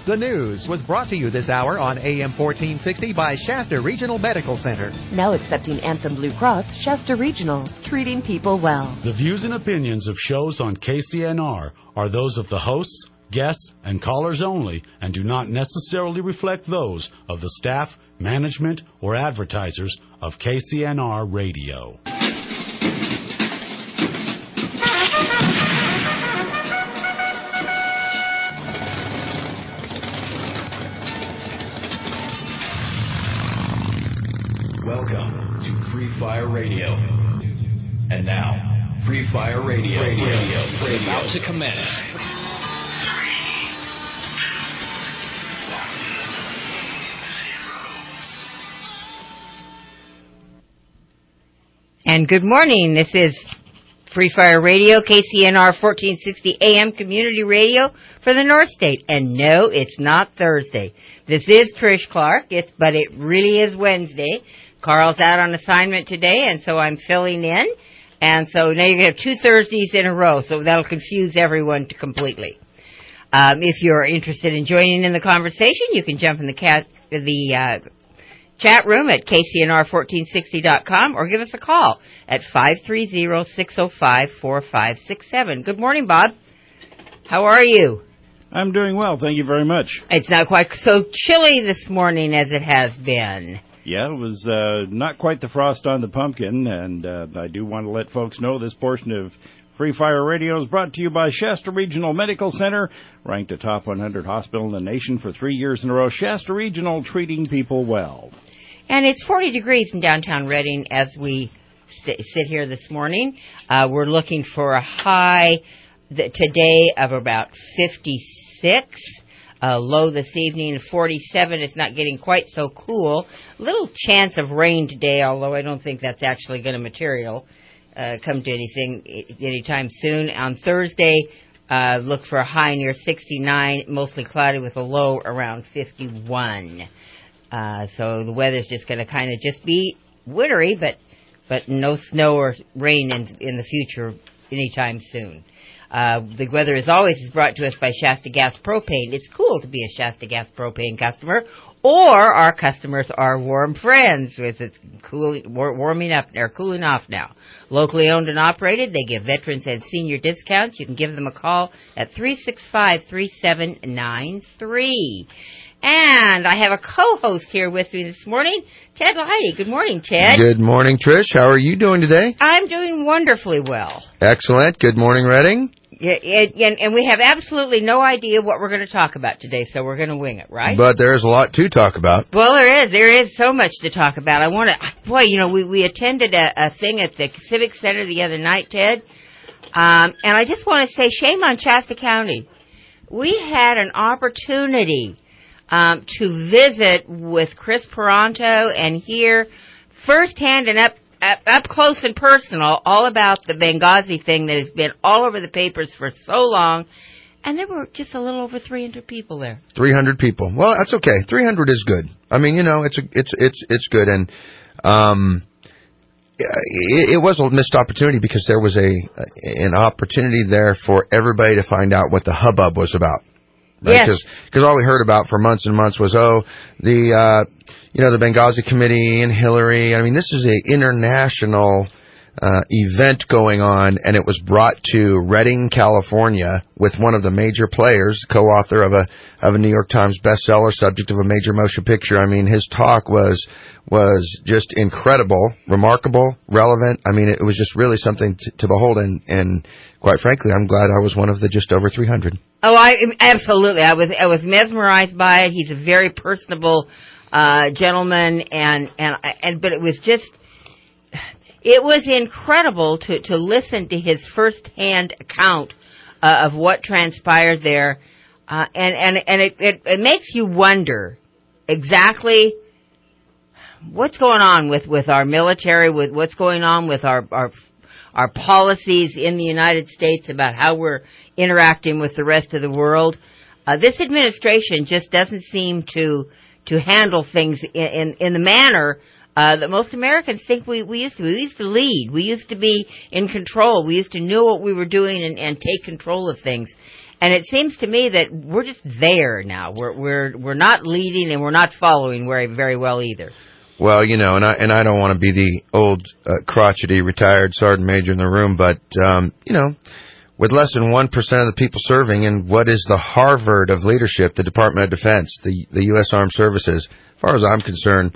The news was brought to you this hour on AM 1460 by Shasta Regional Medical Center. Now accepting Anthem Blue Cross, Shasta Regional, treating people well. The views and opinions of shows on KCNR are those of the hosts, guests, and callers only and do not necessarily reflect those of the staff, management, or advertisers of KCNR Radio. Welcome to Free Fire Radio. And now, Free Fire Radio is about to commence. And good morning. This is Free Fire Radio, KCNR 1460 AM Community Radio for the North State. And no, it's not Thursday. This is Trish Clark, but it really is Wednesday. Carl's out on assignment today, and so I'm filling in. And so now you're going to have 2 Thursdays in a row, so that'll confuse everyone completely. If you're interested in joining in the conversation, you can jump in the chat room at KCNR1460.com or give us a call at 530-605-4567. Good morning, Bob. How are you? I'm doing well, thank you very much. It's not quite so chilly this morning as it has been. Yeah, it was not quite the frost on the pumpkin, and I do want to let folks know this portion of Free Fire Radio is brought to you by Shasta Regional Medical Center, ranked a top 100 hospital in the nation for 3 years in a row. Shasta Regional, treating people well. And it's 40 degrees in downtown Redding as we sit here this morning. We're looking for a high today of about 56. Low this evening, 47. It's not getting quite so cool. Little chance of rain today, although I don't think that's actually going to come to anything anytime soon. On Thursday, look for a high near 69, mostly cloudy with a low around 51. So the weather's just going to kind of just be wintry, but no snow or rain in the future anytime soon. The weather, as always, is brought to us by Shasta Gas Propane. It's cool to be a Shasta Gas Propane customer, or our customers are warm friends. It's warming up or cooling off now. Locally owned and operated, they give veterans and senior discounts. You can give them a call at 365-3793. And I have a co-host here with me this morning, Ted Leidy. Good morning, Ted. Good morning, Trish. How are you doing today? I'm doing wonderfully well. Excellent. Good morning, Redding. Yeah, and we have absolutely no idea what we're going to talk about today, so we're going to wing it, right? But there's a lot to talk about. Well, there is so much to talk about. We attended a thing at the Civic Center the other night, Ted, and I just want to say shame on Shasta County. We had an opportunity to visit with Chris Peranto and hear firsthand and up close and personal all about the Benghazi thing that has been all over the papers for so long. And there were just a little over 300 people there. 300 people. Well, that's okay. 300 is good. I mean, it's good. And it was a missed opportunity because there was an opportunity there for everybody to find out what the hubbub was about. Right? Yes. Because all we heard about for months and months was, the Benghazi Committee and Hillary. I mean, this is an international event going on, and it was brought to Redding, California, with one of the major players, co-author of a New York Times bestseller, subject of a major motion picture. I mean, his talk was just incredible, remarkable, relevant. I mean, it was just really something to behold, and quite frankly, I'm glad I was one of the just over 300. Oh, absolutely. I was mesmerized by it. He's a very personable gentleman, but it was incredible to listen to his first-hand account of what transpired there, and it makes you wonder exactly what's going on with our military, with what's going on with our policies in the United States about how we're interacting with the rest of the world. This administration just doesn't seem to handle things in the manner that most Americans think we used to. We used to lead. We used to be in control. We used to know what we were doing and take control of things. And it seems to me that we're just there now. We're not leading and we're not following very well either. Well, and I don't want to be the old crotchety retired sergeant major in the room, but with less than 1% of the people serving in what is the Harvard of leadership, the Department of Defense, the U.S. Armed Services, as far as I'm concerned,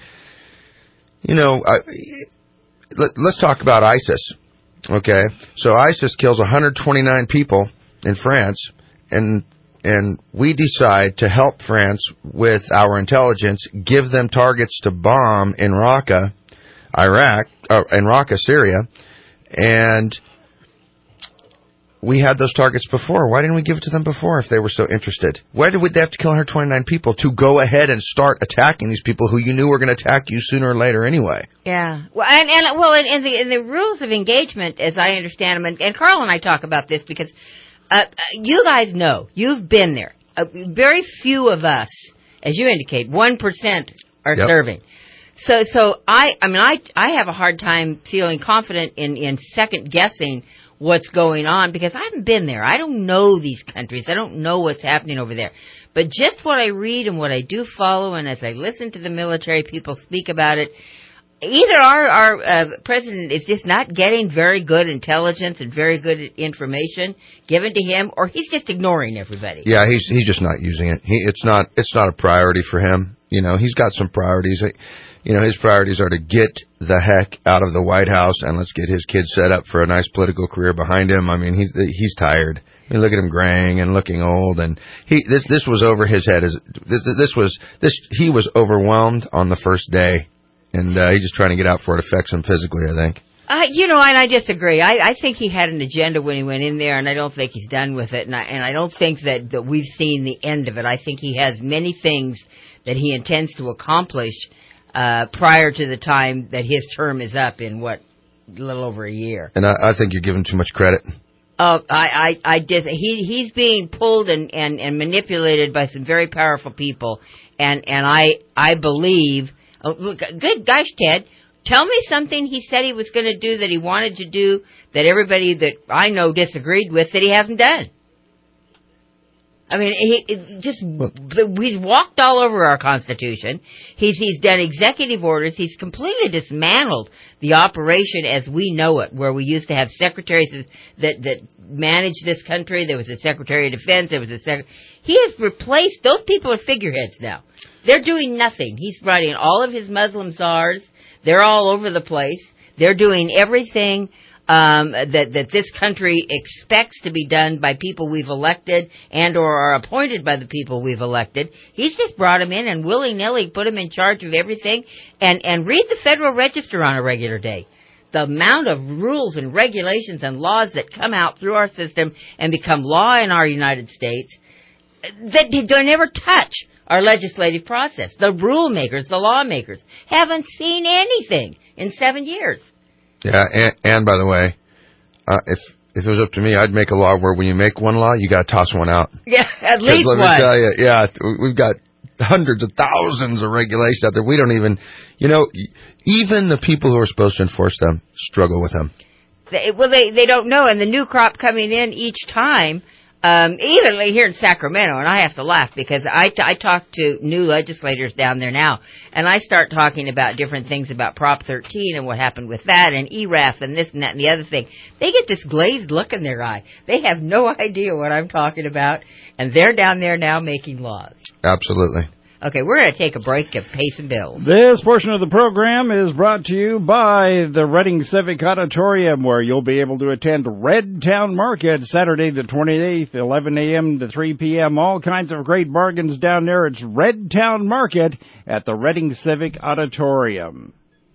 let's talk about ISIS. Okay, so ISIS kills 129 people in France, and we decide to help France with our intelligence, give them targets to bomb in Raqqa, Syria, and we had those targets before. Why didn't we give it to them before if they were so interested? Why did they have to kill 129 people to go ahead and start attacking these people who you knew were going to attack you sooner or later anyway? Yeah. Well, in the rules of engagement, as I understand them, and Carl and I talk about this because you guys know, you've been there. Very few of us, as you indicate, 1% are serving. So I have a hard time feeling confident in second guessing what's going on because I haven't been there. I don't know these countries. I don't know what's happening over there. But just what I read and what I do follow, and as I listen to the military people speak about it, either our president is just not getting very good intelligence and very good information given to him, or he's just ignoring everybody. Yeah, he's just not using it. It's not a priority for him. He's got some priorities. His priorities are to get the heck out of the White House and let's get his kids set up for a nice political career behind him. I mean, he's tired. I mean, look at him graying and looking old, and this was over his head. He was overwhelmed on the first day, and he's just trying to get out before it affects him physically, I think. And I disagree. I think he had an agenda when he went in there, and I don't think he's done with it, and I don't think that we've seen the end of it. I think he has many things that he intends to accomplish prior to the time that his term is up in a little over a year. And I think you're giving too much credit. I did. He's being pulled and manipulated by some very powerful people, and I believe. Oh, good gosh, Ted, tell me something he said he was going to do that he wanted to do that everybody that I know disagreed with that he hasn't done. I mean, he's walked all over our Constitution. He's done executive orders. He's completely dismantled the operation as we know it, where we used to have secretaries that managed this country. There was a Secretary of Defense. There was He has replaced, those people are figureheads now. They're doing nothing. He's brought in all of his Muslim czars. They're all over the place. They're doing everything that this country expects to be done by people we've elected and or are appointed by the people we've elected. He's just brought them in and willy-nilly put them in charge of everything. And read the Federal Register on a regular day. The amount of rules and regulations and laws that come out through our system and become law in our United States, that they never touch our legislative process. The rule makers, the lawmakers, haven't seen anything in 7 years. Yeah, and by the way, if it was up to me, I'd make a law where when you make one law, you got to toss one out. Yeah, at least one. Let me tell you, yeah, we've got hundreds of thousands of regulations out there. We don't even, even the people who are supposed to enforce them struggle with them. They don't know, and the new crop coming in each time. Even here in Sacramento, and I have to laugh because I talk to new legislators down there now, and I start talking about different things about Prop 13 and what happened with that, and ERAF and this and that and the other thing. They get this glazed look in their eye. They have no idea what I'm talking about, and they're down there now making laws. Absolutely. Okay, we're going to take a break and pay some bills. This portion of the program is brought to you by the Reading Civic Auditorium, where you'll be able to attend Red Town Market Saturday the 28th, 11 a.m. to 3 p.m. All kinds of great bargains down there. It's Red Town Market at the Reading Civic Auditorium.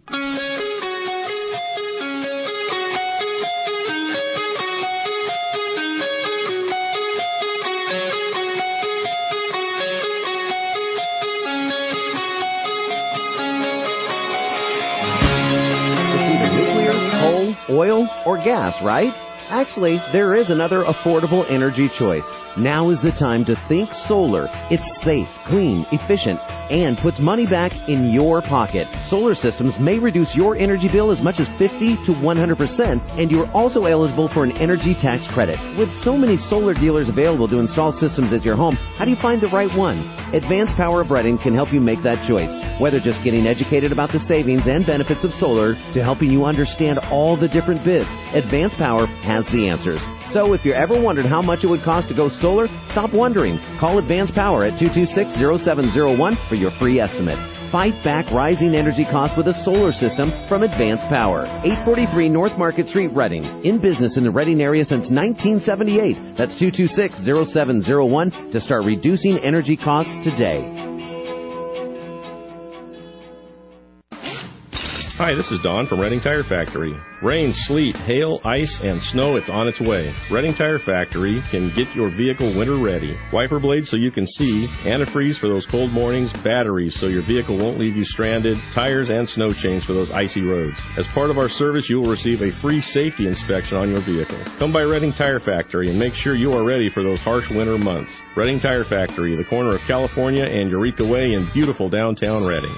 Oil or gas, right? Actually, there is another affordable energy choice. Now is the time to think solar. It's safe, clean, efficient, and puts money back in your pocket. Solar systems may reduce your energy bill as much as 50 to 100%, and you're also eligible for an energy tax credit. With so many solar dealers available to install systems at your home, how do you find the right one? Advanced Power of Reading can help you make that choice, whether just getting educated about the savings and benefits of solar to helping you understand all the different bids. Advanced Power has the answers. So if you ever wondered how much it would cost to go solar, stop wondering. Call Advanced Power at 226-0701 for your free estimate. Fight back rising energy costs with a solar system from Advanced Power. 843 North Market Street, Reading. In business in the Reading area since 1978. That's 226-0701 to start reducing energy costs today. Hi, this is Don from Reading Tire Factory. Rain, sleet, hail, ice, and snow, it's on its way. Reading Tire Factory can get your vehicle winter ready. Wiper blades so you can see, antifreeze for those cold mornings, batteries so your vehicle won't leave you stranded, tires and snow chains for those icy roads. As part of our service, you will receive a free safety inspection on your vehicle. Come by Reading Tire Factory and make sure you are ready for those harsh winter months. Reading Tire Factory, the corner of California and Eureka Way in beautiful downtown Reading.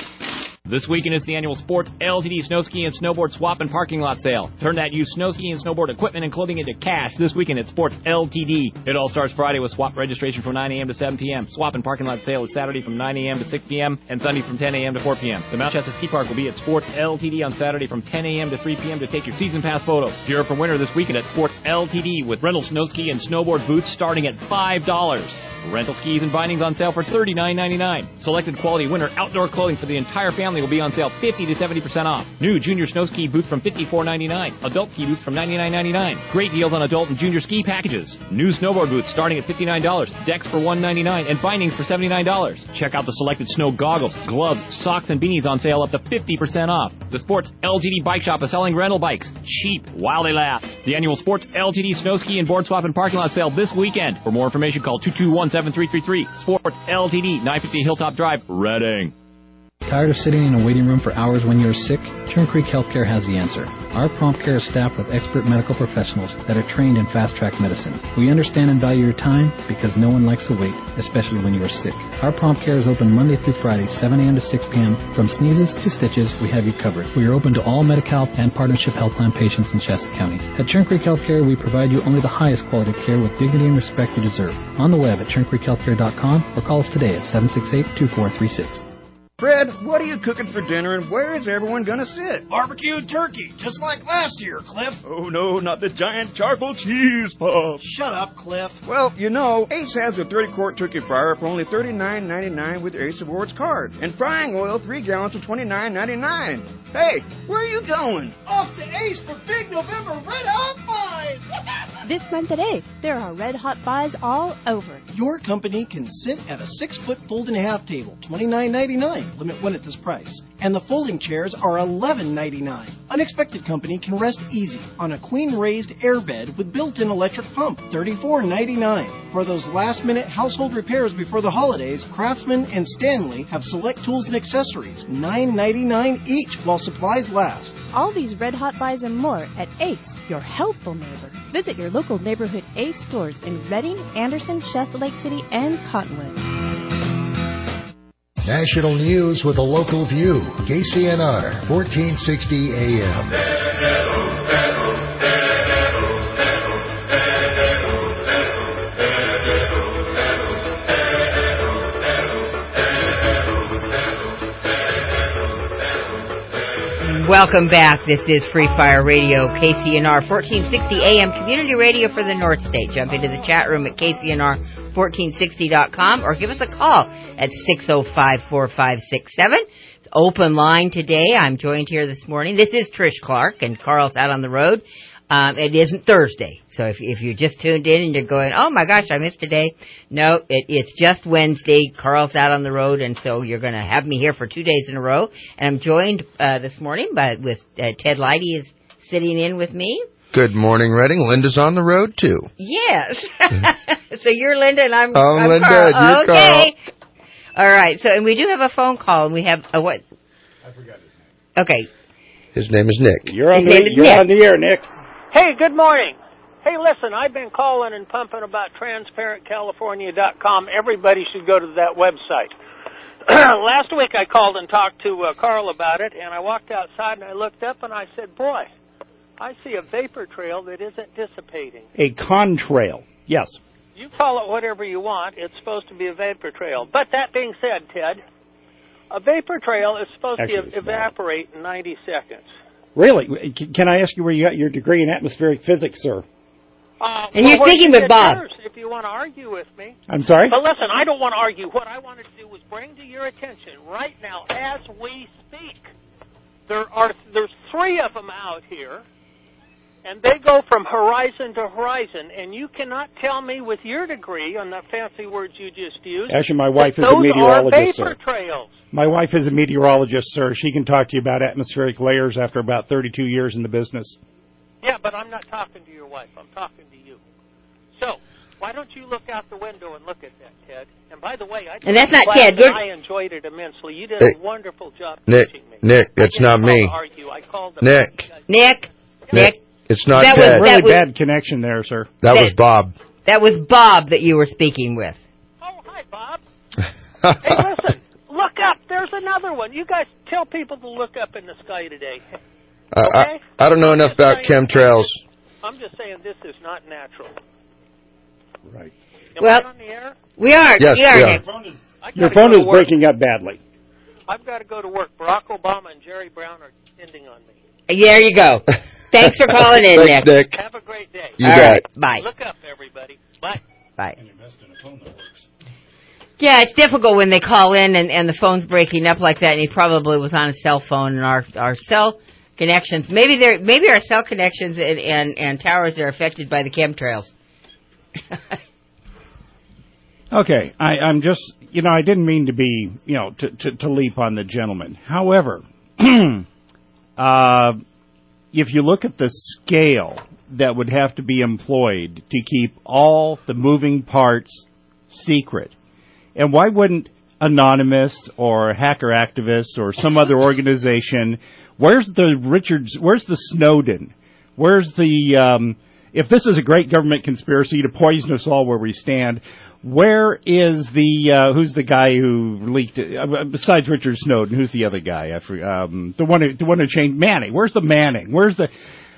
This weekend is the annual Sports LTD Snow Ski and Snowboard Swap and Parking Lot Sale. Turn that used snow ski and snowboard equipment and clothing into cash this weekend at Sports LTD. It all starts Friday with swap registration from 9 a.m. to 7 p.m. Swap and Parking Lot Sale is Saturday from 9 a.m. to 6 p.m. and Sunday from 10 a.m. to 4 p.m. The Mount Shasta Ski Park will be at Sports LTD on Saturday from 10 a.m. to 3 p.m. to take your season pass photos. Gear up for winter this weekend at Sports LTD with rental snow ski and snowboard boots starting at $5. Rental skis and bindings on sale for $39.99. Selected quality winter outdoor clothing for the entire family will be on sale 50 to 70% off. New junior snow ski boots from $54.99. Adult ski boots from $99.99. Great deals on adult and junior ski packages. New snowboard boots starting at $59. Decks for $199 and bindings for $79. Check out the selected snow goggles, gloves, socks, and beanies on sale up to 50% off. The Sports LTD Bike Shop is selling rental bikes cheap while they last. The annual Sports LTD Snow Ski and Board Swap and Parking Lot Sale this weekend. For more information, call 221-7333. Sports LTD, 950 Hilltop Drive, Reading. Tired of sitting in a waiting room for hours when you're sick? Turn Creek Healthcare has the answer. Our prompt care is staffed with expert medical professionals that are trained in fast-track medicine. We understand and value your time because no one likes to wait, especially when you are sick. Our prompt care is open Monday through Friday, 7 a.m. to 6 p.m. From sneezes to stitches, we have you covered. We are open to all Medi-Cal and Partnership Health Plan patients in Shasta County. At Turn Creek Healthcare, we provide you only the highest quality care with dignity and respect you deserve. On the web at turncreekhealthcare.com or call us today at 768-2436. Fred, what are you cooking for dinner, and where is everyone going to sit? Barbecued turkey, just like last year, Cliff. Oh, no, not the giant charcoal cheese puff. Shut up, Cliff. Well, you know, Ace has a 30-quart turkey fryer for only $39.99 with Ace Awards card. And frying oil, 3 gallons for $29.99. Hey, where are you going? Off to Ace for big November Red Hot Buys. This month at Ace, there are red hot buys all over. Your company can sit at a 6-foot fold-and-a-half table, $29.99. Limit one at this price. And the folding chairs are $11.99. Unexpected Company can rest easy on a queen-raised airbed with built-in electric pump, $34.99. For those last-minute household repairs before the holidays, Craftsman and Stanley have select tools and accessories, $9.99 each while supplies last. All these red hot buys and more at Ace, your helpful neighbor. Visit your local neighborhood Ace stores in Reading, Anderson, Shasta Lake City, and Cottonwood. National news with a local view. KCNR, 1460 AM. Welcome back. This is Free Fire Radio, KCNR 1460 AM, community radio for the North State. Jump into the chat room at KCNR1460.com or give us a call at 605-4567. It's open line today. I'm joined here this morning. This is Trish Clark, and Carl's out on the road. It isn't Thursday, so if you just tuned in and you're going, oh my gosh, I missed today. No, it's just Wednesday. Carl's out on the road, and so you're going to have me here for 2 days in a row. And I'm joined this morning with Ted Leidy is sitting in with me. Good morning, Reading. Linda's on the road too. Yes. So you're Linda, and I'm Linda. Carl. You're okay. Carl. All right. So, and we do have a phone call, and we have what? I forgot his name. Okay. His name is Nick. You're on the air, Nick. Hey, good morning. Hey, listen, I've been calling and pumping about TransparentCalifornia.com. Everybody should go to that website. Last week I called and talked to Carl about it, and I walked outside and I looked up and I said, boy, I see a vapor trail that isn't dissipating. A contrail, yes. You call it whatever you want. It's supposed to be a vapor trail. But that being said, Ted, a vapor trail is supposed to evaporate in 90 seconds. Really? Can I ask you where you got your degree in atmospheric physics, sir? And you're speaking with Bob. If you want to argue with me. I'm sorry? But listen, I don't want to argue. What I wanted to do was bring to your attention right now, as we speak, there's 3 of them out here, and they go from horizon to horizon, and you cannot tell me with your degree on the fancy words you just used. Actually, my wife is a meteorologist, those are vapor sir. trails. My wife is a meteorologist, sir. She can talk to you about atmospheric layers after about 32 years in the business. Yeah, but I'm not talking to your wife. I'm talking to you. So, why don't you look out the window and look at that, Ted? And by the way, that's not Ted. I enjoyed it immensely. You did a wonderful job teaching me. Nick, it's not me. Nick. It's not Ted. Ted. Really bad connection there, sir. That was Bob. That was Bob that you were speaking with. Oh, hi, Bob. Hey, listen, look up. There's another one. You guys tell people to look up in the sky today. Okay? I don't know enough about chemtrails. I'm just saying this is not natural. Right. Am I on the air? We are. Yes, we are, Nick. Your phone is breaking up badly. I've got to go to work. Barack Obama and Jerry Brown are depending on me. There you go. Thanks for calling in, Thanks, Nick. Have a great day. You bet. Right. Bye. Look up, everybody. Bye. Bye. Yeah, it's difficult when they call in and the phone's breaking up like that, and he probably was on a cell phone, and our cell connections, maybe our cell connections and towers are affected by the chemtrails. Okay, I'm just, I didn't mean to be, to leap on the gentleman. However, if you look at the scale that would have to be employed to keep all the moving parts secret, and why wouldn't Anonymous or Hacker Activists or some other organization, where's the Snowden? Where's the, if this is a great government conspiracy to poison us all where we stand, where is who's the guy who leaked it? Besides Richard Snowden, who's the other guy? The one who changed Manning. Where's the Manning? Where's the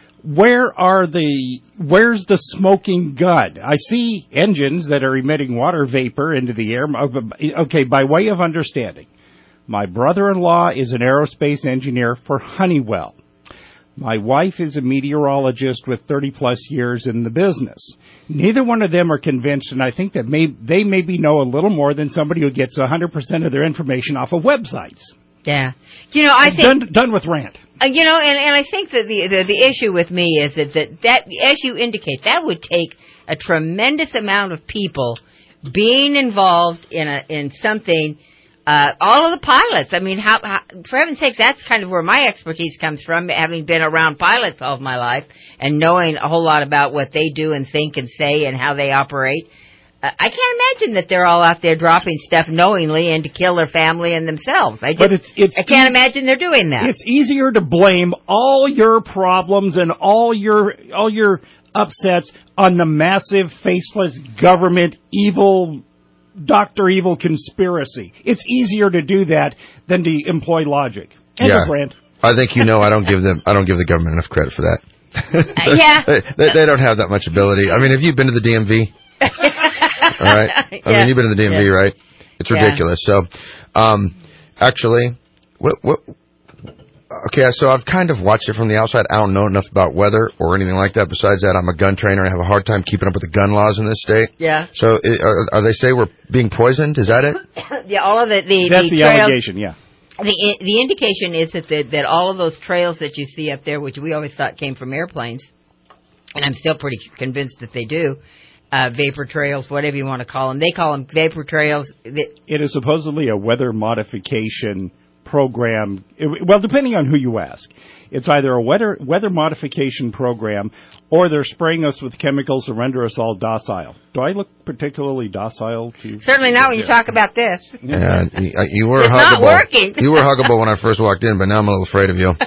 smoking gun? I see engines that are emitting water vapor into the air. Okay, by way of understanding, my brother-in-law is an aerospace engineer for Honeywell. My wife is a meteorologist with 30-plus years in the business. Neither one of them are convinced, and I think that they maybe know a little more than somebody who gets 100% of their information off of websites. Yeah. I think... Done with rant. And I think that the issue with me is that, as you indicate, that would take a tremendous amount of people being involved in something. All of the pilots. I mean, how, for heaven's sakes, that's kind of where my expertise comes from, having been around pilots all of my life and knowing a whole lot about what they do and think and say and how they operate. I can't imagine that they're all out there dropping stuff knowingly and to kill their family and themselves. I can't imagine they're doing that. It's easier to blame all your problems and all your upsets on the massive, faceless government evil. Dr. Evil conspiracy. It's easier to do that than to employ logic. I think I don't give the government enough credit for that. They don't have that much ability. I mean, have you been to the DMV? All right. I mean, you've been to the DMV, right? It's ridiculous. So, actually, okay, so I've kind of watched it from the outside. I don't know enough about weather or anything like that. Besides that, I'm a gun trainer and I have a hard time keeping up with the gun laws in this state. Yeah. So are they say we're being poisoned? Is that it? Yeah, all of that's the trails, allegation, yeah. The indication is that all of those trails that you see up there, which we always thought came from airplanes, and I'm still pretty convinced that they do, vapor trails, whatever you want to call them. They call them vapor trails. It is supposedly a weather modification program. Well, depending on who you ask. It's either a weather modification program or they're spraying us with chemicals to render us all docile. Do I look particularly docile to you? Certainly not when you talk about this. Yeah, you were it's huggable. Not working. You were huggable when I first walked in, but now I'm a little afraid of you.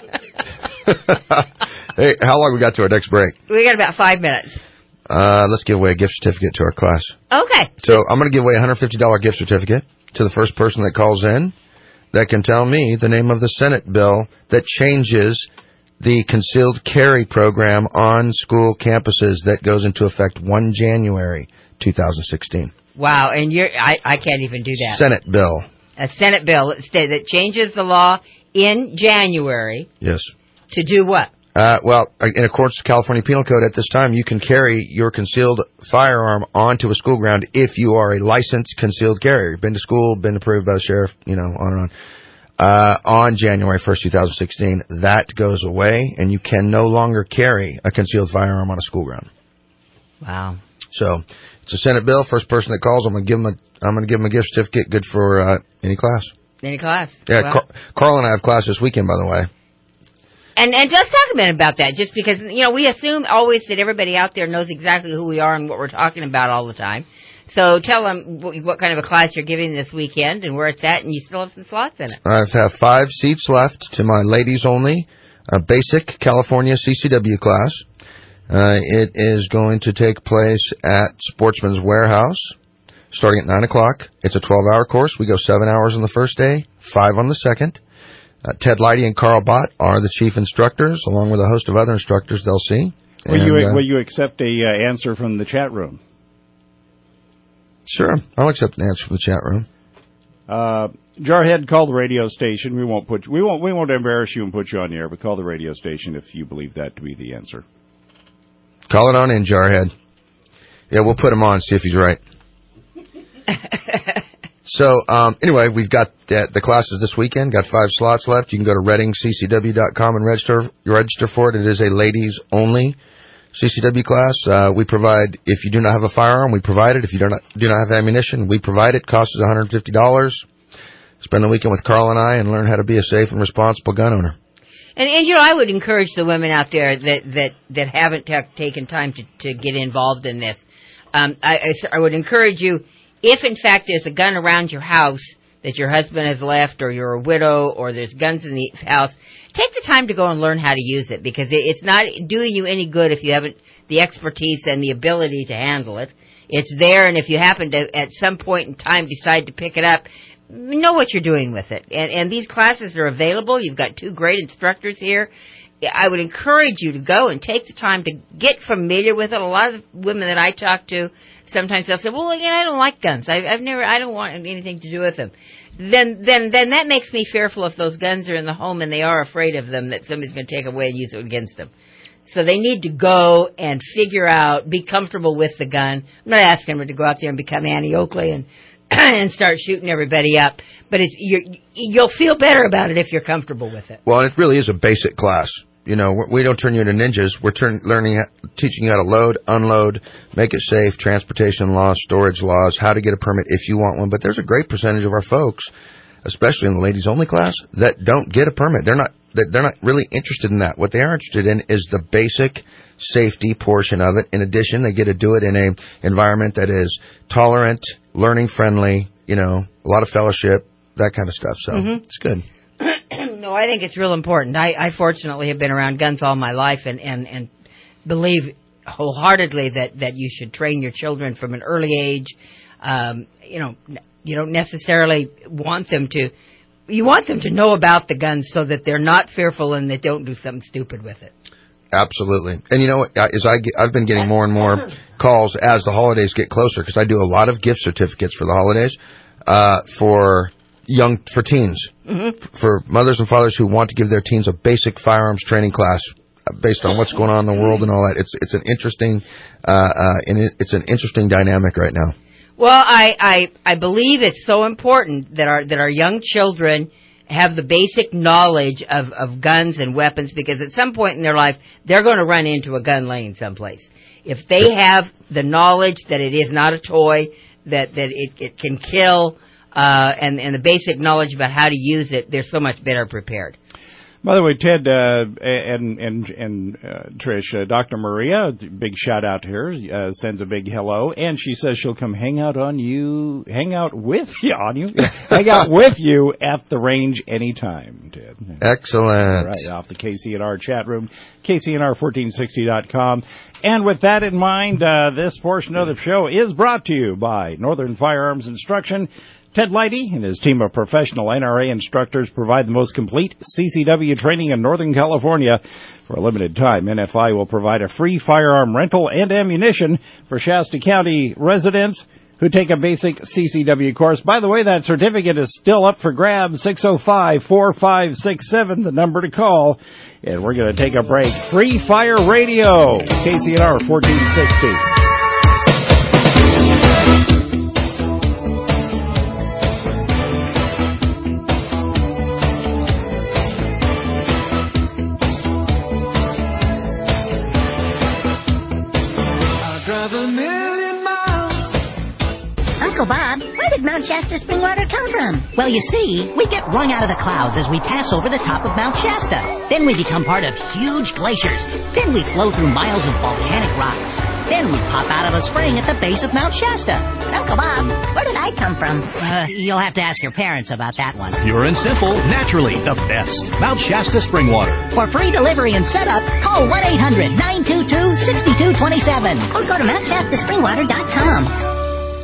Hey, how long we got to our next break? We got about 5 minutes. Let's give away a gift certificate to our class. Okay. So I'm going to give away a $150 gift certificate to the first person that calls in that can tell me the name of the Senate bill that changes the concealed carry program on school campuses that goes into effect 1 January 2016. Wow, and I can't even do that. Senate bill. A Senate bill that changes the law in January. Yes. To do what? Well, in accordance with California Penal Code, at this time, you can carry your concealed firearm onto a school ground if you are a licensed concealed carrier. You've been to school, been approved by the sheriff, on and on. On January 1st, 2016, that goes away, and you can no longer carry a concealed firearm on a school ground. Wow. So, it's a Senate bill. First person that calls, I'm going to give them a gift certificate, good for any class. Any class. Yeah, Wow. Carl and I have class this weekend, by the way. And let's talk a minute about that, just because, we assume always that everybody out there knows exactly who we are and what we're talking about all the time. So tell them what kind of a class you're giving this weekend and where it's at, and you still have some slots in it. I have 5 seats left to my ladies-only basic California CCW class. It is going to take place at Sportsman's Warehouse, starting at 9 o'clock. It's a 12-hour course. We go 7 hours on the first day, 5 on the second. Ted Leidy and Carl Bott are the chief instructors, along with a host of other instructors they'll see. Will you accept a answer from the chat room? Sure, I'll accept an answer from the chat room. Jarhead, call the radio station. We won't embarrass you and put you on the air, but call the radio station if you believe that to be the answer. Call it on in, Jarhead. Yeah, we'll put him on, see if he's right. So, anyway, we've got the classes this weekend, got 5 slots left. You can go to readingccw.com and register for it. It is a ladies-only CCW class. We provide, if you do not have a firearm, we provide it. If you do not have ammunition, we provide it. Cost is $150. Spend the weekend with Carl and I and learn how to be a safe and responsible gun owner. And I would encourage the women out there that haven't taken time to get involved in this. I would encourage you, if in fact there's a gun around your house that your husband has left, or you're a widow, or there's guns in the house, take the time to go and learn how to use it, because it's not doing you any good if you haven't the expertise and the ability to handle it. It's there, and if you happen to at some point in time decide to pick it up, know what you're doing with it. And these classes are available. You've got 2 great instructors here. I would encourage you to go and take the time to get familiar with it. A lot of women that I talk to, sometimes they'll say, well, I don't like guns. I don't want anything to do with them. Then that makes me fearful if those guns are in the home and they are afraid of them, that somebody's going to take away and use it against them. So they need to go and figure out, be comfortable with the gun. I'm not asking them to go out there and become Annie Oakley and start shooting everybody up, but you'll feel better about it if you're comfortable with it. Well, it really is a basic class. We don't turn you into ninjas. We're teaching you how to load, unload, make it safe, transportation laws, storage laws, how to get a permit if you want one. But there's a great percentage of our folks, especially in the ladies only class, that don't get a permit. They're not really interested in that. What they are interested in is the basic safety portion of it. In addition, they get to do it in an environment that is tolerant, learning friendly, a lot of fellowship, that kind of stuff. So It's good. No, I think it's real important. I fortunately have been around guns all my life and believe wholeheartedly that you should train your children from an early age. You don't necessarily want them to. You want them to know about the guns so that they're not fearful and they don't do something stupid with it. Absolutely. And I've been getting more and more calls as the holidays get closer, because I do a lot of gift certificates for the holidays for teens, for mothers and fathers who want to give their teens a basic firearms training class based on what's going on in the world and all that. It's an interesting dynamic right now. Well, I believe it's so important that our young children have the basic knowledge of guns and weapons, because at some point in their life they're going to run into a gun laying someplace. If they have the knowledge that it is not a toy, that it can kill, and the basic knowledge about how to use it, they're so much better prepared. By the way, Ted and Trish, Dr. Maria, big shout out to her, sends a big hello, and she says she'll come hang out with you at the range anytime, Ted. Excellent. Right, off the KCNR chat room, KCNR1460.com. And with that in mind, this portion of the show is brought to you by Northern Firearms Instruction. Ted Leidy and his team of professional NRA instructors provide the most complete CCW training in Northern California. For a limited time, NFI will provide a free firearm rental and ammunition for Shasta County residents who take a basic CCW course. By the way, that certificate is still up for grabs. 605-4567, the number to call. And we're going to take a break. Free Fire Radio, KCNR 1460. Uncle Bob, where did Mount Shasta spring water come from? Well, you see, we get wrung out of the clouds as we pass over the top of Mount Shasta. Then we become part of huge glaciers. Then we flow through miles of volcanic rocks. Then we pop out of a spring at the base of Mount Shasta. Uncle Bob, where did I come from? You'll have to ask your parents about that one. Pure and simple, naturally the best. Mount Shasta spring water. For free delivery and setup, call 1-800-922-6227 or go to MountShastaSpringwater.com.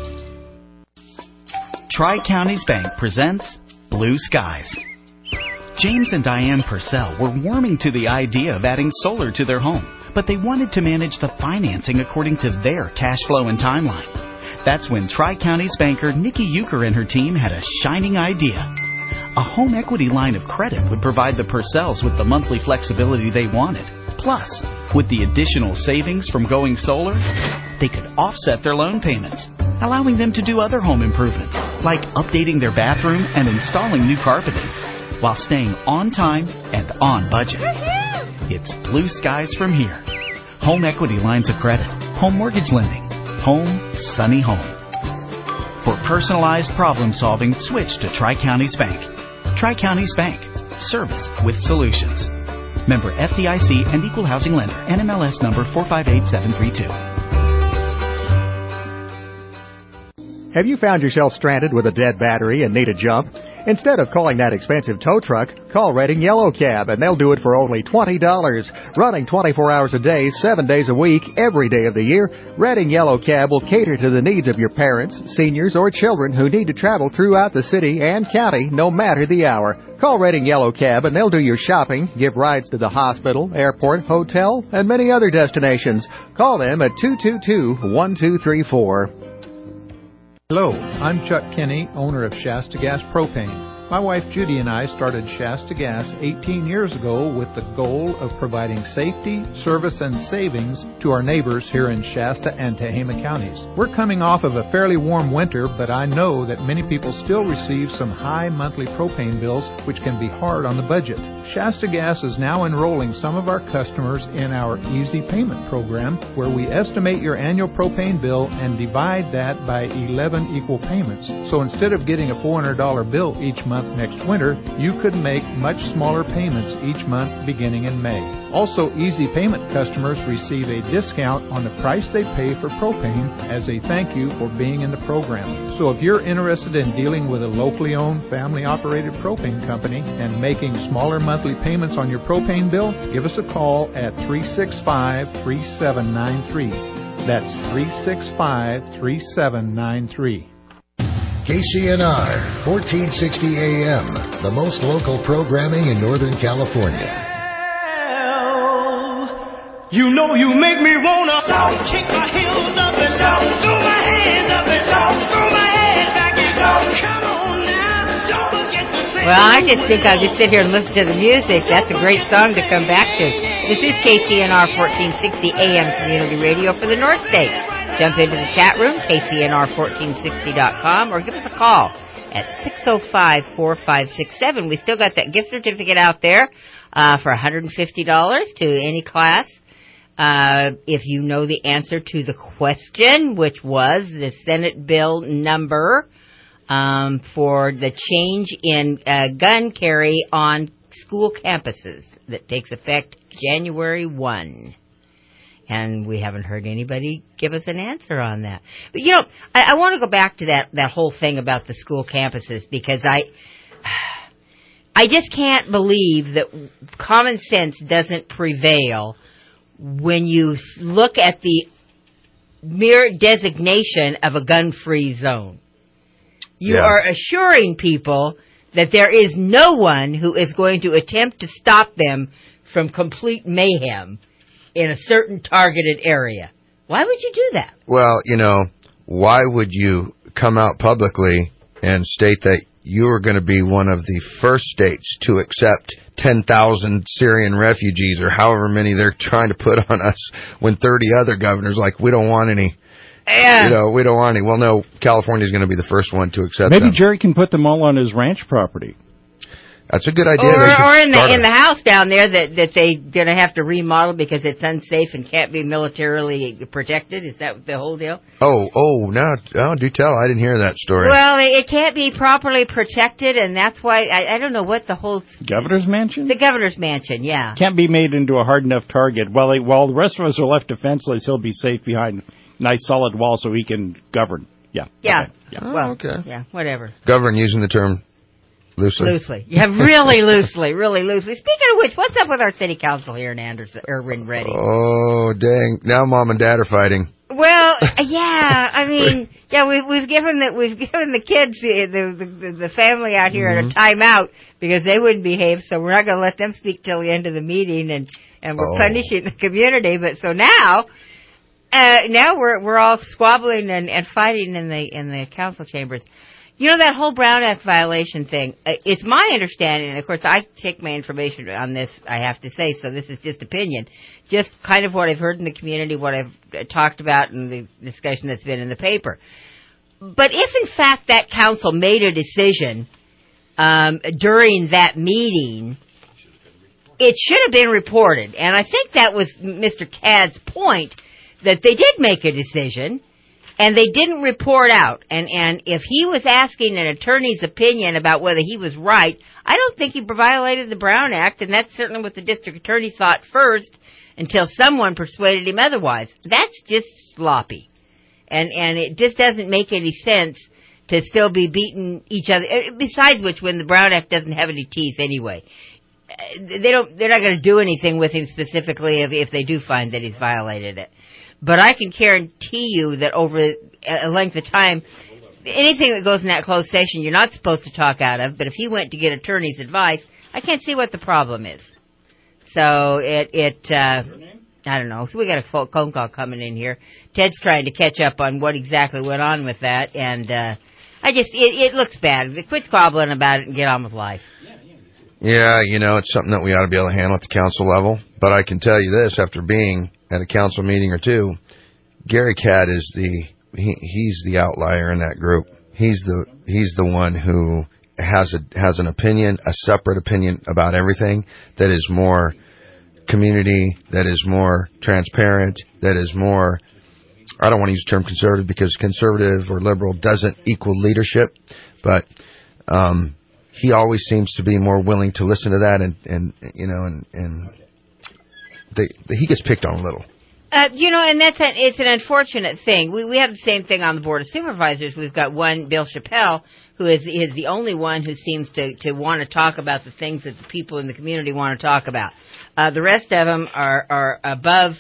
Tri-Counties Bank presents Blue Skies. James and Diane Purcell were warming to the idea of adding solar to their home, but they wanted to manage the financing according to their cash flow and timeline. That's when Tri-Counties banker Nikki Euchre and her team had a shining idea. A home equity line of credit would provide the Purcells with the monthly flexibility they wanted. Plus, with the additional savings from going solar, they could offset their loan payments, allowing them to do other home improvements, like updating their bathroom and installing new carpeting, while staying on time and on budget. It's blue skies from here. Home equity lines of credit, home mortgage lending, home, sunny home. For personalized problem solving, switch to Tri-Counties Bank. Tri-Counties Bank. Service with solutions. Member FDIC and Equal Housing Lender. NMLS number 458732. Have you found yourself stranded with a dead battery and need a jump? Instead of calling that expensive tow truck, call Redding Yellow Cab, and they'll do it for only $20. Running 24 hours a day, 7 days a week, every day of the year, Redding Yellow Cab will cater to the needs of your parents, seniors, or children who need to travel throughout the city and county, no matter the hour. Call Redding Yellow Cab, and they'll do your shopping, give rides to the hospital, airport, hotel, and many other destinations. Call them at 222-1234. Hello, I'm Chuck Kinney, owner of Shasta Gas Propane. My wife Judy and I started Shasta Gas 18 years ago with the goal of providing safety, service, and savings to our neighbors here in Shasta and Tehama counties. We're coming off of a fairly warm winter, but I know that many people still receive some high monthly propane bills, which can be hard on the budget. Shasta Gas is now enrolling some of our customers in our Easy Payment program, where we estimate your annual propane bill and divide that by 11 equal payments. So instead of getting a $400 bill each month next winter, you could make much smaller payments each month beginning in May. Also, Easy Payment customers receive a discount on the price they pay for propane as a thank you for being in the program. So if you're interested in dealing with a locally owned, family-operated propane company and making smaller monthly payments on your propane bill, give us a call at 365-3793. That's 365-3793. KCNR, 1460 AM, the most local programming in Northern California. You know you make me wanna kick my heels up and down, throw my hands up and down, throw my head back and down. Come on now, don't forget to say. Well, I just think I'll just sit here and listen to the music. That's a great song to come back to. This is KCNR 1460 AM Community Radio for the North State. Jump into the chat room, kcnr1460.com, or give us a call at 605-4567. We still got that gift certificate out there for $150 to any class. If you know the answer to the question, which was the Senate bill number for the change in gun carry on school campuses that takes effect January 1. And we haven't heard anybody give us an answer on that. But, you know, I want to go back to that whole thing about the school campuses, because I just can't believe that common sense doesn't prevail when you look at the mere designation of a gun-free zone. You are assuring people that there is no one who is going to attempt to stop them from complete mayhem in a certain targeted area. Why would you do that? Well, why would you come out publicly and state that you are going to be one of the first states to accept 10,000 Syrian refugees or however many they're trying to put on us when 30 other governors we don't want any. We don't want any. Well, no, California's going to be the first one to accept them. Maybe Jerry can put them all on his ranch property. That's a good idea. Or in the house down there that they're going to have to remodel because it's unsafe and can't be militarily protected. Is that the whole deal? No, do tell. I didn't hear that story. Well, it can't be properly protected, and that's why I don't know what the whole... Governor's mansion? The governor's mansion, yeah. Can't be made into a hard enough target. While the rest of us are left defenseless, he'll be safe behind nice solid wall so he can govern. Yeah. Yeah. Okay. Yeah. Well, yeah, whatever. Govern using the term loosely. Loosely. Yeah, really loosely. Speaking of which, what's up with our city council here in Reading? Oh, dang. Now Mom and Dad are fighting. Well, yeah, we've given the kids, the family out here a timeout because they wouldn't behave, so we're not going to let them speak till the end of the meeting, and we're punishing the community. But so now we're all squabbling and fighting in the council chambers. That whole Brown Act violation thing, it's my understanding, and of course I take my information on this, I have to say, so this is just opinion, just kind of what I've heard in the community, what I've talked about in the discussion that's been in the paper. But if in fact that council made a decision during that meeting, it should have been reported. And I think that was Mr. Cadd's point, that they did make a decision, and they didn't report out. And if he was asking an attorney's opinion about whether he was right, I don't think he violated the Brown Act, and that's certainly what the district attorney thought first until someone persuaded him otherwise. That's just sloppy. And it just doesn't make any sense to still be beating each other. Besides which, when the Brown Act doesn't have any teeth anyway, they're not going to do anything with him specifically if they do find that he's violated it. But I can guarantee you that over a length of time, anything that goes in that closed session, you're not supposed to talk out of. But if he went to get attorney's advice, I can't see what the problem is. So I don't know. So we got a phone call coming in here. Ted's trying to catch up on what exactly went on with that, and it looks bad. Quit squabbling about it and get on with life. Yeah, it's something that we ought to be able to handle at the council level. But I can tell you this, after being at a council meeting or two, Gary Cadd is he's the outlier in that group. He's the one who has an opinion, a separate opinion about everything that is more community, that is more transparent, that is more, I don't want to use the term conservative because conservative or liberal doesn't equal leadership, but he always seems to be more willing to listen to that and he gets picked on a little. And it's an unfortunate thing. We have the same thing on the Board of Supervisors. We've got one, Bill Chappelle, who is the only one who seems to want to talk about the things that the people in the community want to talk about. The rest of them are above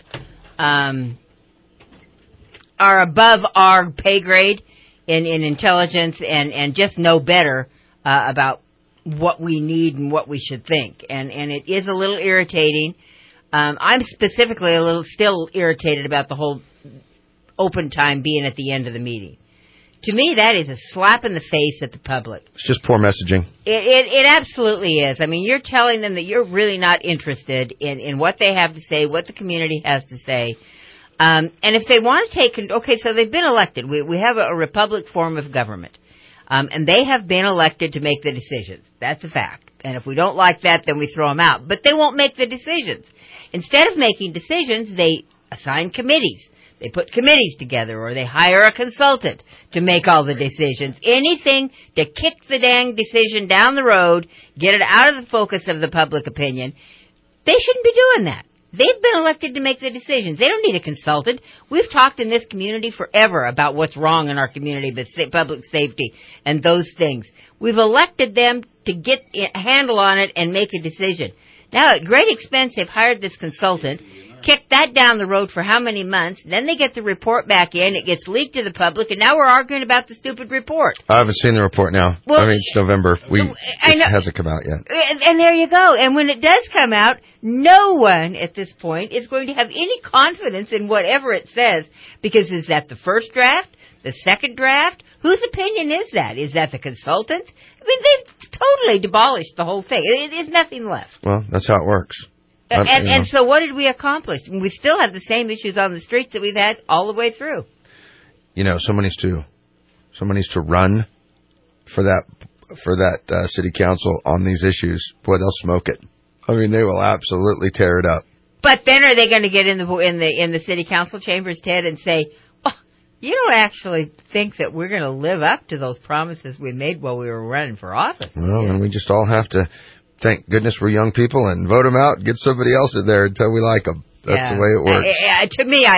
our pay grade in intelligence and just know better about what we need and what we should think. And it is a little irritating. I'm specifically still irritated about the whole open time being at the end of the meeting. To me, that is a slap in the face at the public. It's just poor messaging. It absolutely is. I mean, you're telling them that you're really not interested in what they have to say, what the community has to say. And if they want to so they've been elected. We have a republic form of government. And they have been elected to make the decisions. That's a fact. And if we don't like that, then we throw them out. But they won't make the decisions. Instead of making decisions, they assign committees. They put committees together, or they hire a consultant to make all the decisions. Anything to kick the dang decision down the road, get it out of the focus of the public opinion. They shouldn't be doing that. They've been elected to make the decisions. They don't need a consultant. We've talked in this community forever about what's wrong in our community with public safety and those things. We've elected them to get a handle on it and make a decision. Now, at great expense, they've hired this consultant. kicked that down the road for how many months? Then they get the report back in. It gets leaked to the public, and now we're arguing about the stupid report. I haven't seen the report now. Well, I mean, it's November. It hasn't come out yet. And there you go. And when it does come out, no one at this point is going to have any confidence in whatever it says, because is that the first draft? The second draft? Whose opinion is that? Is that the consultant? I mean, they've totally demolished the whole thing. There's nothing left. Well, that's how it works. And so what did we accomplish? We still have the same issues on the streets that we've had all the way through. You know, someone needs to run for that city council on these issues. Boy, they'll smoke it. I mean, they will absolutely tear it up. But then are they going to get in the city council chambers, Ted, and say, you don't actually think that we're going to live up to those promises we made while we were running for office? Well, then we just all have to thank goodness we're young people and vote them out, get somebody else in there until we like them. That's the way it works. To me,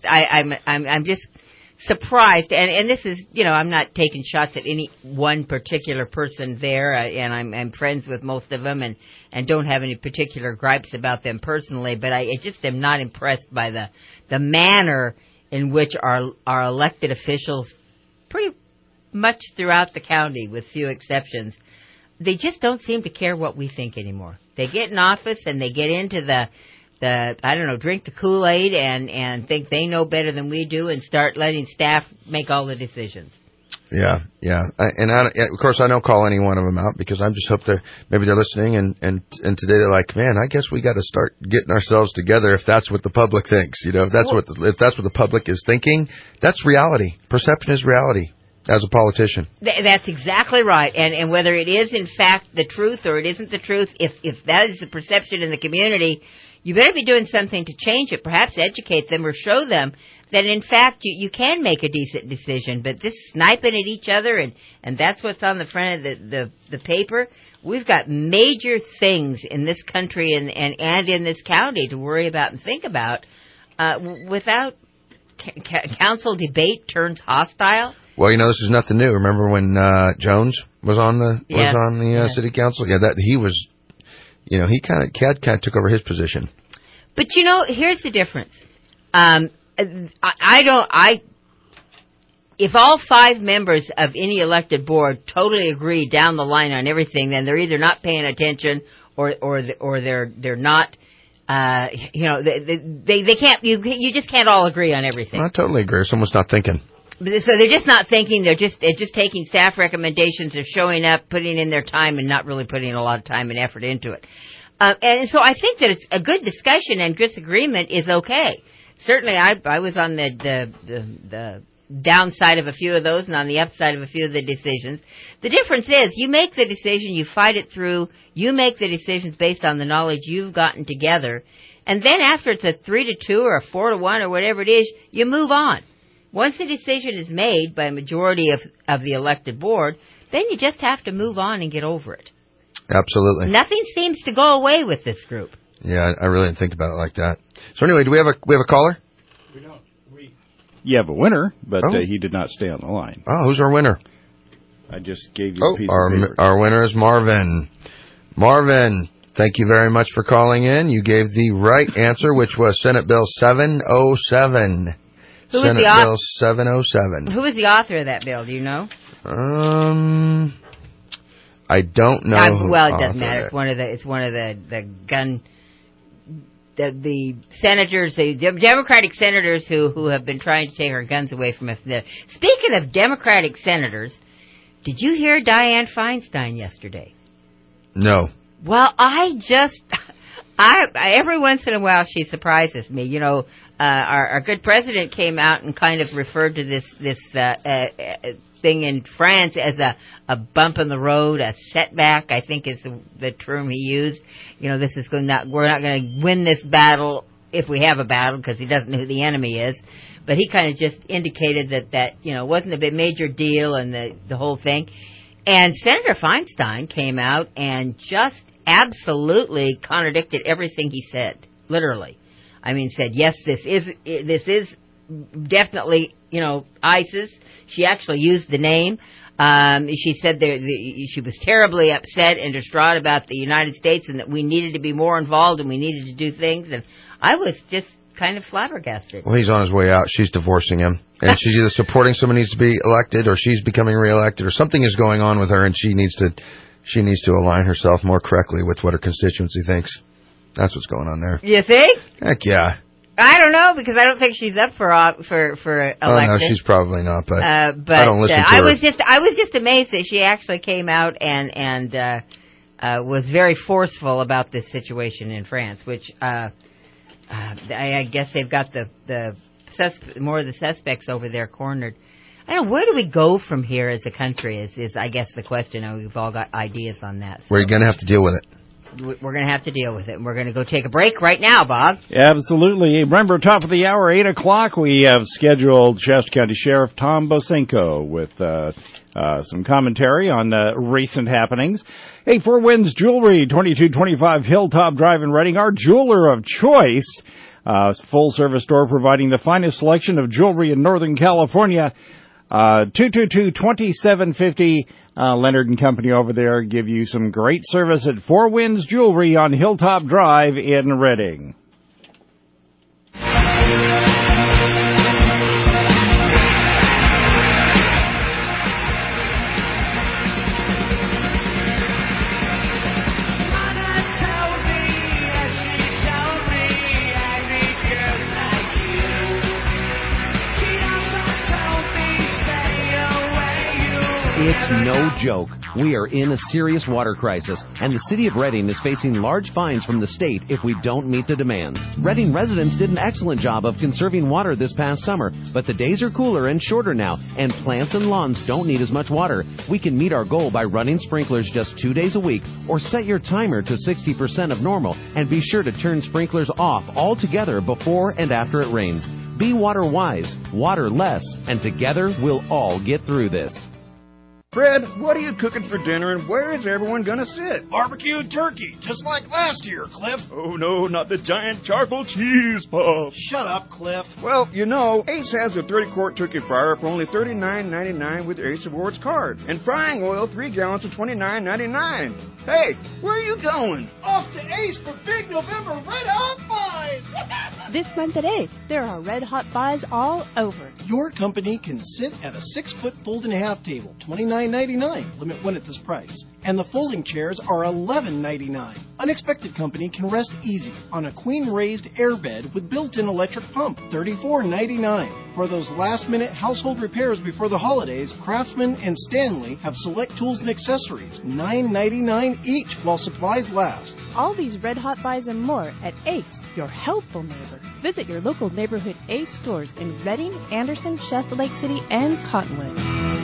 I'm just surprised, and this is, I'm not taking shots at any one particular person there, and I'm friends with most of them, and don't have any particular gripes about them personally, but I just am not impressed by the manner in which our elected officials, pretty much throughout the county, with few exceptions, they just don't seem to care what we think anymore. They get in office and they get into drink the Kool-Aid and think they know better than we do and start letting staff make all the decisions. Yeah. Of course, I don't call any one of them out, because I just hope maybe they're listening and today they're like, man, I guess we got to start getting ourselves together if that's what the public thinks. If that's what the public is thinking, that's reality. Perception is reality. As a politician. That's exactly right. And whether it is in fact the truth or it isn't the truth, if that is the perception in the community, you better be doing something to change it. Perhaps educate them or show them that in fact you can make a decent decision. But this sniping at each other and that's what's on the front of the paper. We've got major things in this country and in this county to worry about and think about without council debate turns hostile. Well, this is nothing new. Remember when Jones was on the city council? Yeah, that he was. He kind of took over his position. But here's the difference. If all 5 members of any elected board totally agree down the line on everything, then they're either not paying attention or they're not. They can't. You just can't all agree on everything. I totally agree. Someone's not thinking. So they're just not thinking. They're just taking staff recommendations. They're showing up, putting in their time, and not really putting a lot of time and effort into it. And so I think that it's a good discussion, and disagreement is okay. Certainly, I was on the downside of a few of those, and on the upside of a few of the decisions. The difference is, you make the decision, you fight it through, you make the decisions based on the knowledge you've gotten together, and then after it's a 3-2 or a 4-1 or whatever it is, you move on. Once the decision is made by a majority of the elected board, then you just have to move on and get over it. Absolutely. Nothing seems to go away with this group. Yeah, I really didn't think about it like that. So anyway, do we have a caller? We don't. You have a winner, but he did not stay on the line. Oh, who's our winner? I just gave you a piece of paper. Our winner is Marvin. Marvin, thank you very much for calling in. You gave the right answer, which was Senate Bill 707. Senate Bill 707. Who was the author of that bill? Do you know? I don't know. It doesn't matter. It's one of the gun. The senators, the Democratic senators who have been trying to take our guns away from us. Speaking of Democratic senators, did you hear Dianne Feinstein yesterday? No. Well, every once in a while she surprises me. Our good president came out and kind of referred to this thing in France as a bump in the road, a setback, I think is the term he used. We're not going to win this battle if we have a battle, because he doesn't know who the enemy is. But he kind of just indicated that wasn't a big major deal and the whole thing. And Senator Feinstein came out and just absolutely contradicted everything he said, literally. I mean, said, yes, this is definitely, ISIS. She actually used the name. She said she was terribly upset and distraught about the United States and that we needed to be more involved and we needed to do things. And I was just kind of flabbergasted. Well, he's on his way out. She's divorcing him. And she's either supporting someone needs to be elected, or she's becoming reelected, or something is going on with her, and she needs to align herself more correctly with what her constituency thinks. That's what's going on there. You think? Heck yeah. I don't know, because I don't think she's up for election. Oh no, she's probably not. But I don't listen to her. I was just amazed that she actually came out and was very forceful about this situation in France, which I guess they've got more of the suspects over there cornered. I don't know, where do we go from here as a country is I guess the question. We've all got ideas on that. So. We're going to have to deal with it. We're going to have to deal with it. And we're going to go take a break right now, Bob. Absolutely. Remember, top of the hour, 8 o'clock, we have scheduled Shasta County Sheriff Tom Bosenko with some commentary on recent happenings. Hey, Four Winds Jewelry, 2225 Hilltop Drive in Reading, our jeweler of choice. Full-service store providing the finest selection of jewelry in Northern California. 222-2750 Leonard and Company over there give you some great service at Four Winds Jewelry on Hilltop Drive in Reading. It's no joke. We are in a serious water crisis, and the city of Reading is facing large fines from the state if we don't meet the demands. Reading residents did an excellent job of conserving water this past summer, but the days are cooler and shorter now, and plants and lawns don't need as much water. We can meet our goal by running sprinklers just 2 days a week, or set your timer to 60% of normal, and be sure to turn sprinklers off altogether before and after it rains. Be water wise, water less, and together we'll all get through this. Fred, what are you cooking for dinner, and where is everyone going to sit? Barbecued turkey, just like last year, Cliff. Oh, no, not the giant charcoal cheese puff. Shut up, Cliff. Well, you know, Ace has a 30-quart turkey fryer for only $39.99 with your Ace Awards card. And frying oil, 3 gallons for $29.99. Hey, where are you going? Off to Ace for big November Red Hot Buys! This month at Ace, there are red hot buys all over. Your company can sit at a 6-foot fold-and-a-half table, $29.99, limit one at this price. And the folding chairs are $11.99. Unexpected Company can rest easy on a queen-raised airbed with built-in electric pump, $34.99. For those last-minute household repairs before the holidays, Craftsman and Stanley have select tools and accessories, $9.99 each while supplies last. All these red hot buys and more at Ace, your helpful neighbor. Visit your local neighborhood Ace stores in Reading, Anderson, Shasta Lake City, and Cottonwood.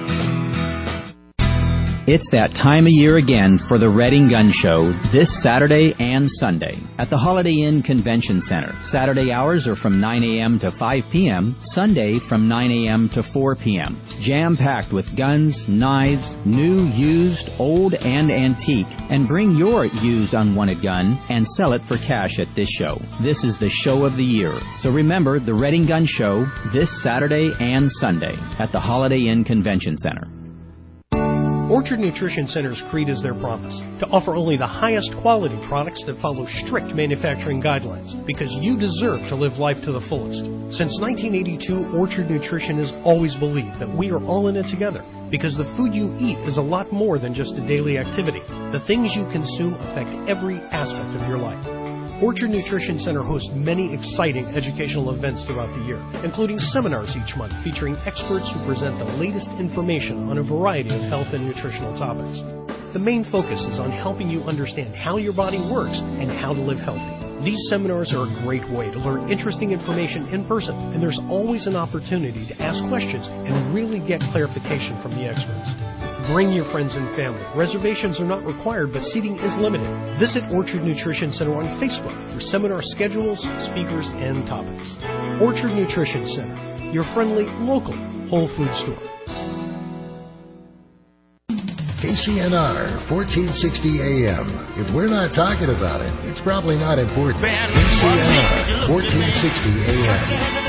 It's that time of year again for the Reading Gun Show this Saturday and Sunday at the Holiday Inn Convention Center. Saturday hours are from 9 a.m. to 5 p.m., Sunday from 9 a.m. to 4 p.m. Jam-packed with guns, knives, new, used, old, and antique. And bring your used unwanted gun and sell it for cash at this show. This is the show of the year. So remember the Reading Gun Show this Saturday and Sunday at the Holiday Inn Convention Center. Orchard Nutrition Center's creed is their promise to offer only the highest quality products that follow strict manufacturing guidelines, because you deserve to live life to the fullest. Since 1982, Orchard Nutrition has always believed that we are all in it together, because the food you eat is a lot more than just a daily activity. The things you consume affect every aspect of your life. Orchard Nutrition Center hosts many exciting educational events throughout the year, including seminars each month featuring experts who present the latest information on a variety of health and nutritional topics. The main focus is on helping you understand how your body works and how to live healthy. These seminars are a great way to learn interesting information in person, and there's always an opportunity to ask questions and really get clarification from the experts. Bring your friends and family. Reservations are not required, but seating is limited. Visit Orchard Nutrition Center on Facebook for seminar schedules, speakers, and topics. Orchard Nutrition Center, your friendly, local Whole Food store. KCNR, 1460 AM. If we're not talking about it, it's probably not important. KCNR, 1460 AM.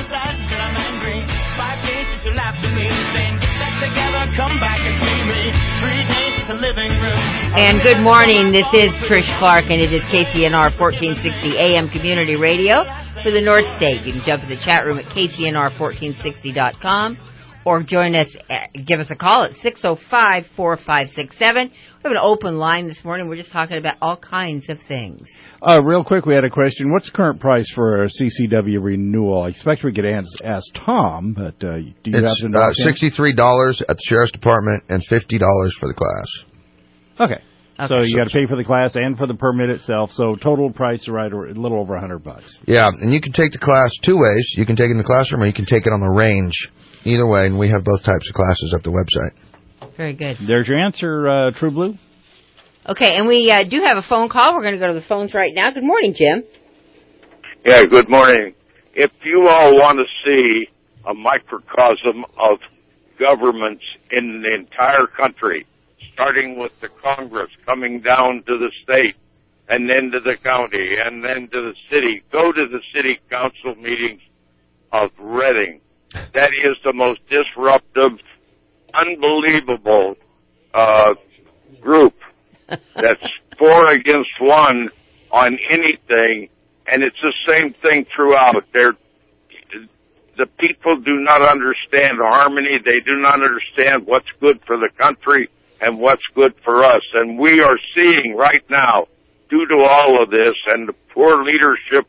And good morning. This is Trish Clark, and it is KCNR 1460 AM Community Radio. for the North State. You can jump in the chat room at KCNR1460.com or join us, give us a call at 605-4567. We have an open line this morning. We're just talking about all kinds of things. Real quick, we had a question. What's the current price for a CCW renewal? I expect we could ask Tom, but do you have to know? It's $63 at the Sheriff's Department and $50 for the class. Okay. So you got to pay for the class and for the permit itself. So total price right a little over $100. Yeah, and you can take the class two ways. You can take it in the classroom or you can take it on the range. Either way, and we have both types of classes at the website. Very good. There's your answer, True Blue. Okay, and we do have a phone call. We're going to go to the phones right now. Good morning, Jim. Yeah, good morning. If you all want to see a microcosm of governments in the entire country, starting with the Congress, coming down to the state, and then to the county, and then to the city, go to the city council meetings of Reading. That is the most disruptive, unbelievable group that's 4 against 1 on anything, and it's the same thing throughout. The people do not understand harmony. They do not understand what's good for the country and what's good for us. And we are seeing right now, due to all of this and the poor leadership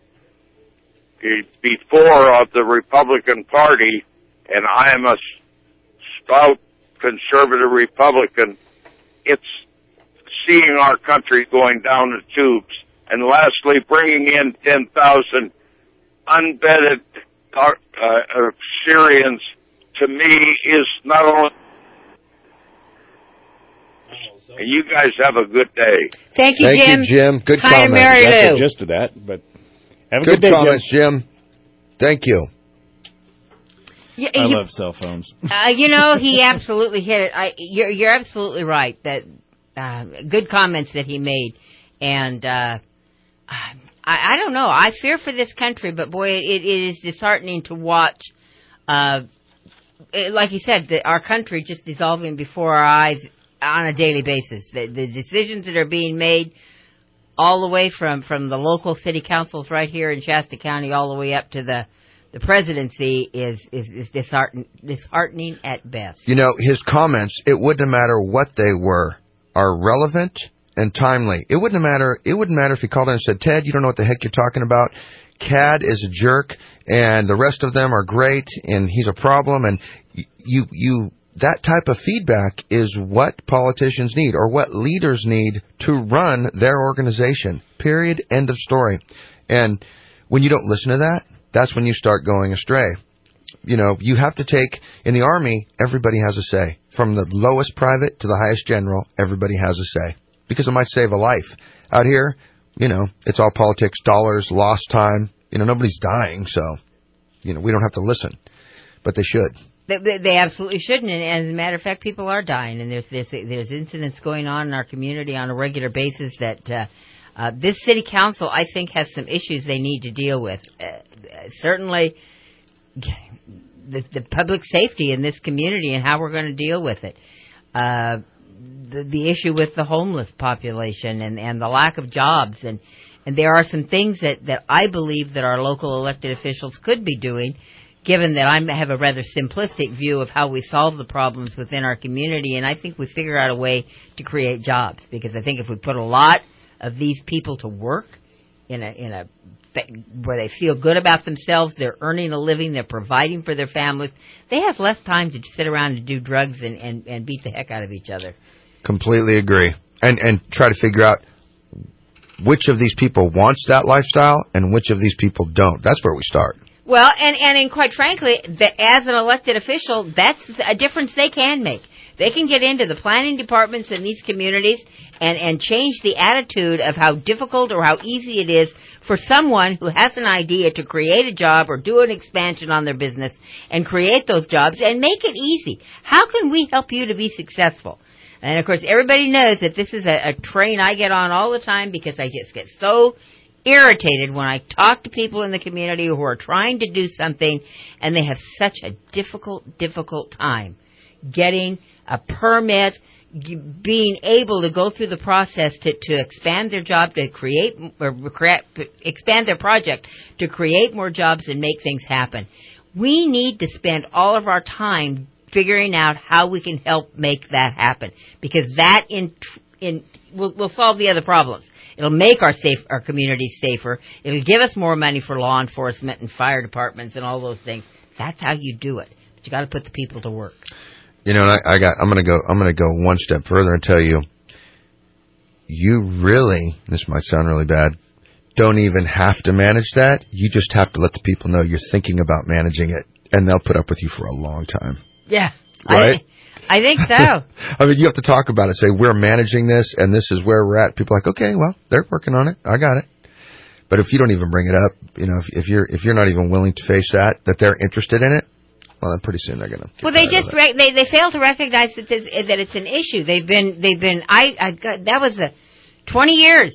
before of the Republican Party, and I am a stout conservative Republican, it's seeing our country going down the tubes. And lastly, bringing in 10,000 unvetted Syrians, to me, is not only... And you guys have a good day. Thank you, Jim. Thank you, Jim. Good comment. That's the gist of that, but have a good day, comments, Jim. Thank you. Yeah, I love cell phones. He absolutely hit it. You're absolutely right. That good comments that he made, and I don't know. I fear for this country, but boy, it is disheartening to watch. Like you said, our country just dissolving before our eyes on a daily basis. The decisions that are being made, all the way from the local city councils right here in Shasta County, all the way up to the presidency, is disheartening at best. His comments, it wouldn't matter what they were, are relevant and timely. It wouldn't matter if he called in and said, Ted, you don't know what the heck you're talking about. Cad is a jerk, and the rest of them are great, and he's a problem, and that type of feedback is what politicians need, or what leaders need to run their organization. Period. End of story. And when you don't listen to that, that's when you start going astray. You have to take, in the Army, everybody has a say. From the lowest private to the highest general, everybody has a say. Because it might save a life. Out here, it's all politics, dollars, lost time. Nobody's dying, so, we don't have to listen. But they should. They absolutely shouldn't, and as a matter of fact, people are dying, and there's incidents going on in our community on a regular basis that this city council, I think, has some issues they need to deal with. Certainly, the public safety in this community and how we're going to deal with it. The issue with the homeless population and the lack of jobs, and there are some things that I believe that our local elected officials could be doing, given that I have a rather simplistic view of how we solve the problems within our community, and I think we figure out a way to create jobs, because I think if we put a lot of these people to work in a where they feel good about themselves, they're earning a living, they're providing for their families, they have less time to sit around and do drugs and beat the heck out of each other. Completely agree. And try to figure out which of these people wants that lifestyle and which of these people don't. That's where we start. Well, and quite frankly, as an elected official, that's a difference they can make. They can get into the planning departments in these communities and change the attitude of how difficult or how easy it is for someone who has an idea to create a job or do an expansion on their business and create those jobs and make it easy. How can we help you to be successful? And, of course, everybody knows that this is a train I get on all the time, because I just get so irritated when I talk to people in the community who are trying to do something and they have such a difficult time getting a permit, being able to go through the process to expand their job, to expand their project, to create more jobs and make things happen. We need to spend all of our time figuring out how we can help make that happen, because that will solve the other problems. It'll make our communities safer. It'll give us more money for law enforcement and fire departments and all those things. That's how you do it. But you got to put the people to work. You know, and I'm going to go one step further and tell you, you really, this might sound really bad, don't even have to manage that. You just have to let the people know you're thinking about managing it, and they'll put up with you for a long time. Yeah. Right? I think so. I mean, you have to talk about it. Say, we're managing this, and this is where we're at. People are like, okay, well, they're working on it. I got it. But if you don't even bring it up, you know, if you're not even willing to face that they're interested in it, well, then pretty soon they're going to. Well, they just they fail to recognize that it's an issue. They've been that was 20 years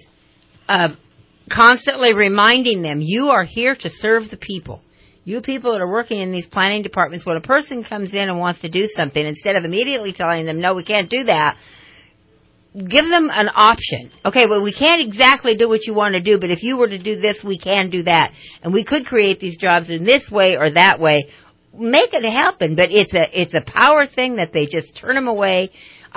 constantly reminding them, you are here to serve the people. You people that are working in these planning departments, when a person comes in and wants to do something, instead of immediately telling them, no, we can't do that, give them an option. Okay, well, we can't exactly do what you want to do, but if you were to do this, we can do that. And we could create these jobs in this way or that way. Make it happen, but it's a power thing that they just turn them away.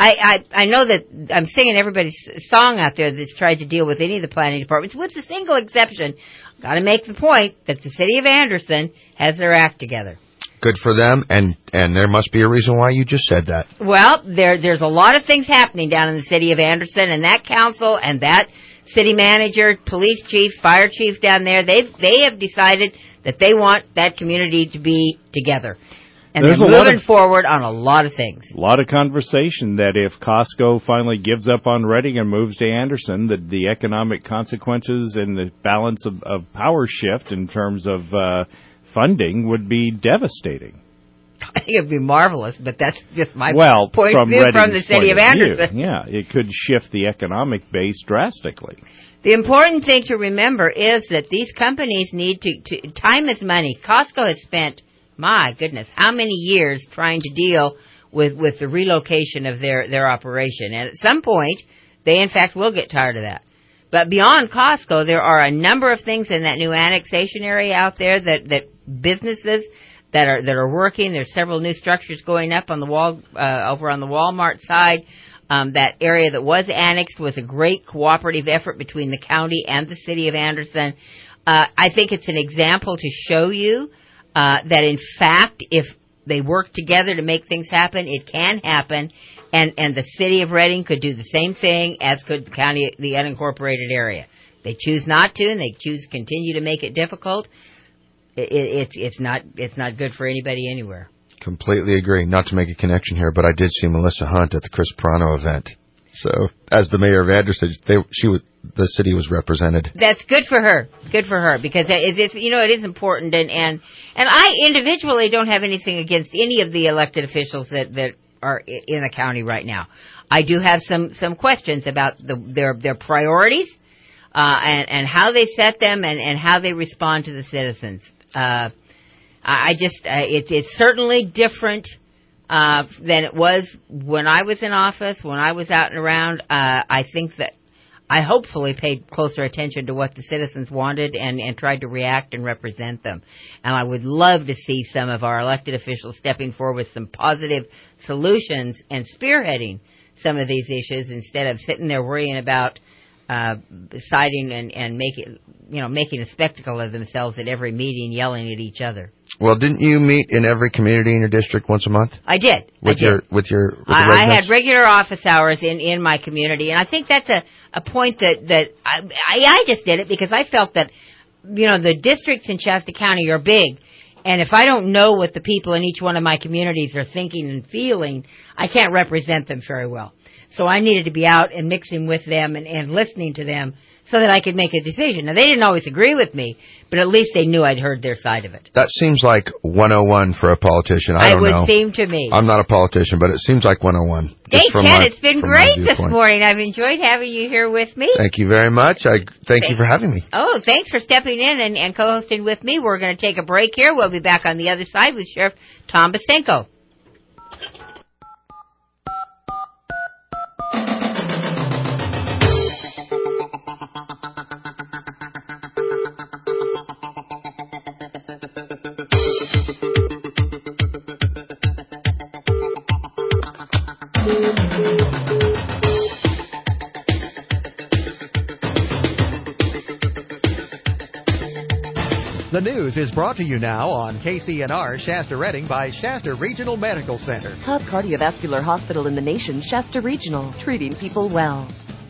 I know that I'm singing everybody's song out there that's tried to deal with any of the planning departments, with the single exception. Got to make the point that the city of Anderson has their act together. Good for them, and there must be a reason why you just said that. Well, there's a lot of things happening down in the city of Anderson, and that council and that city manager, police chief, fire chief down there, they have decided that they want that community to be together. And they're moving forward on a lot of things. A lot of conversation that if Costco finally gives up on Reading and moves to Anderson, that the economic consequences and the balance of power shift in terms of funding would be devastating. I think it would be marvelous, but that's just my point of view from the city of Anderson. Yeah, it could shift the economic base drastically. The important thing to remember is that these companies need to time is money. Costco has spent, my goodness, how many years trying to deal with the relocation of their operation. And at some point, they in fact will get tired of that. But beyond Costco, there are a number of things in that new annexation area out there that businesses that are working. There's several new structures going up on the wall over on the Walmart side. That area that was annexed was a great cooperative effort between the county and the city of Anderson. I think it's an example to show you that, in fact, if they work together to make things happen, it can happen. And the city of Reading could do the same thing as could the county, the unincorporated area. They choose not to, and they choose to continue to make it difficult. It's not good for anybody anywhere. Completely agree. Not to make a connection here, but I did see Melissa Hunt at the Chris Prano event. So, as the mayor of Anderson, the city was represented. That's good for her. Good for her, because it is important. And I individually don't have anything against any of the elected officials that are in the county right now. I do have some questions about their priorities and how they set them and how they respond to the citizens. It's certainly different than it was when I was in office, when I was out and around. I think that I hopefully paid closer attention to what the citizens wanted and tried to react and represent them. And I would love to see some of our elected officials stepping forward with some positive solutions and spearheading some of these issues instead of sitting there worrying about deciding and making a spectacle of themselves at every meeting, yelling at each other. Well, didn't you meet in every community in your district once a month? I did. I had regular office hours in my community, and I think that's a point that I just did it because I felt that, the districts in Shasta County are big, and if I don't know what the people in each one of my communities are thinking and feeling, I can't represent them very well. So I needed to be out and mixing with them and listening to them so that I could make a decision. Now, they didn't always agree with me, but at least they knew I'd heard their side of it. That seems like 101 for a politician. I don't know. It would seem to me. I'm not a politician, but it seems like 101. Hey, Ken, it's been great this morning. I've enjoyed having you here with me. Thank you very much. Thank you for having me. Oh, thanks for stepping in and co-hosting with me. We're going to take a break here. We'll be back on the other side with Sheriff Tom Basenko. The news is brought to you now on KCNR Shasta Redding by Shasta Regional Medical Center. Top cardiovascular hospital in the nation, Shasta Regional, treating people well.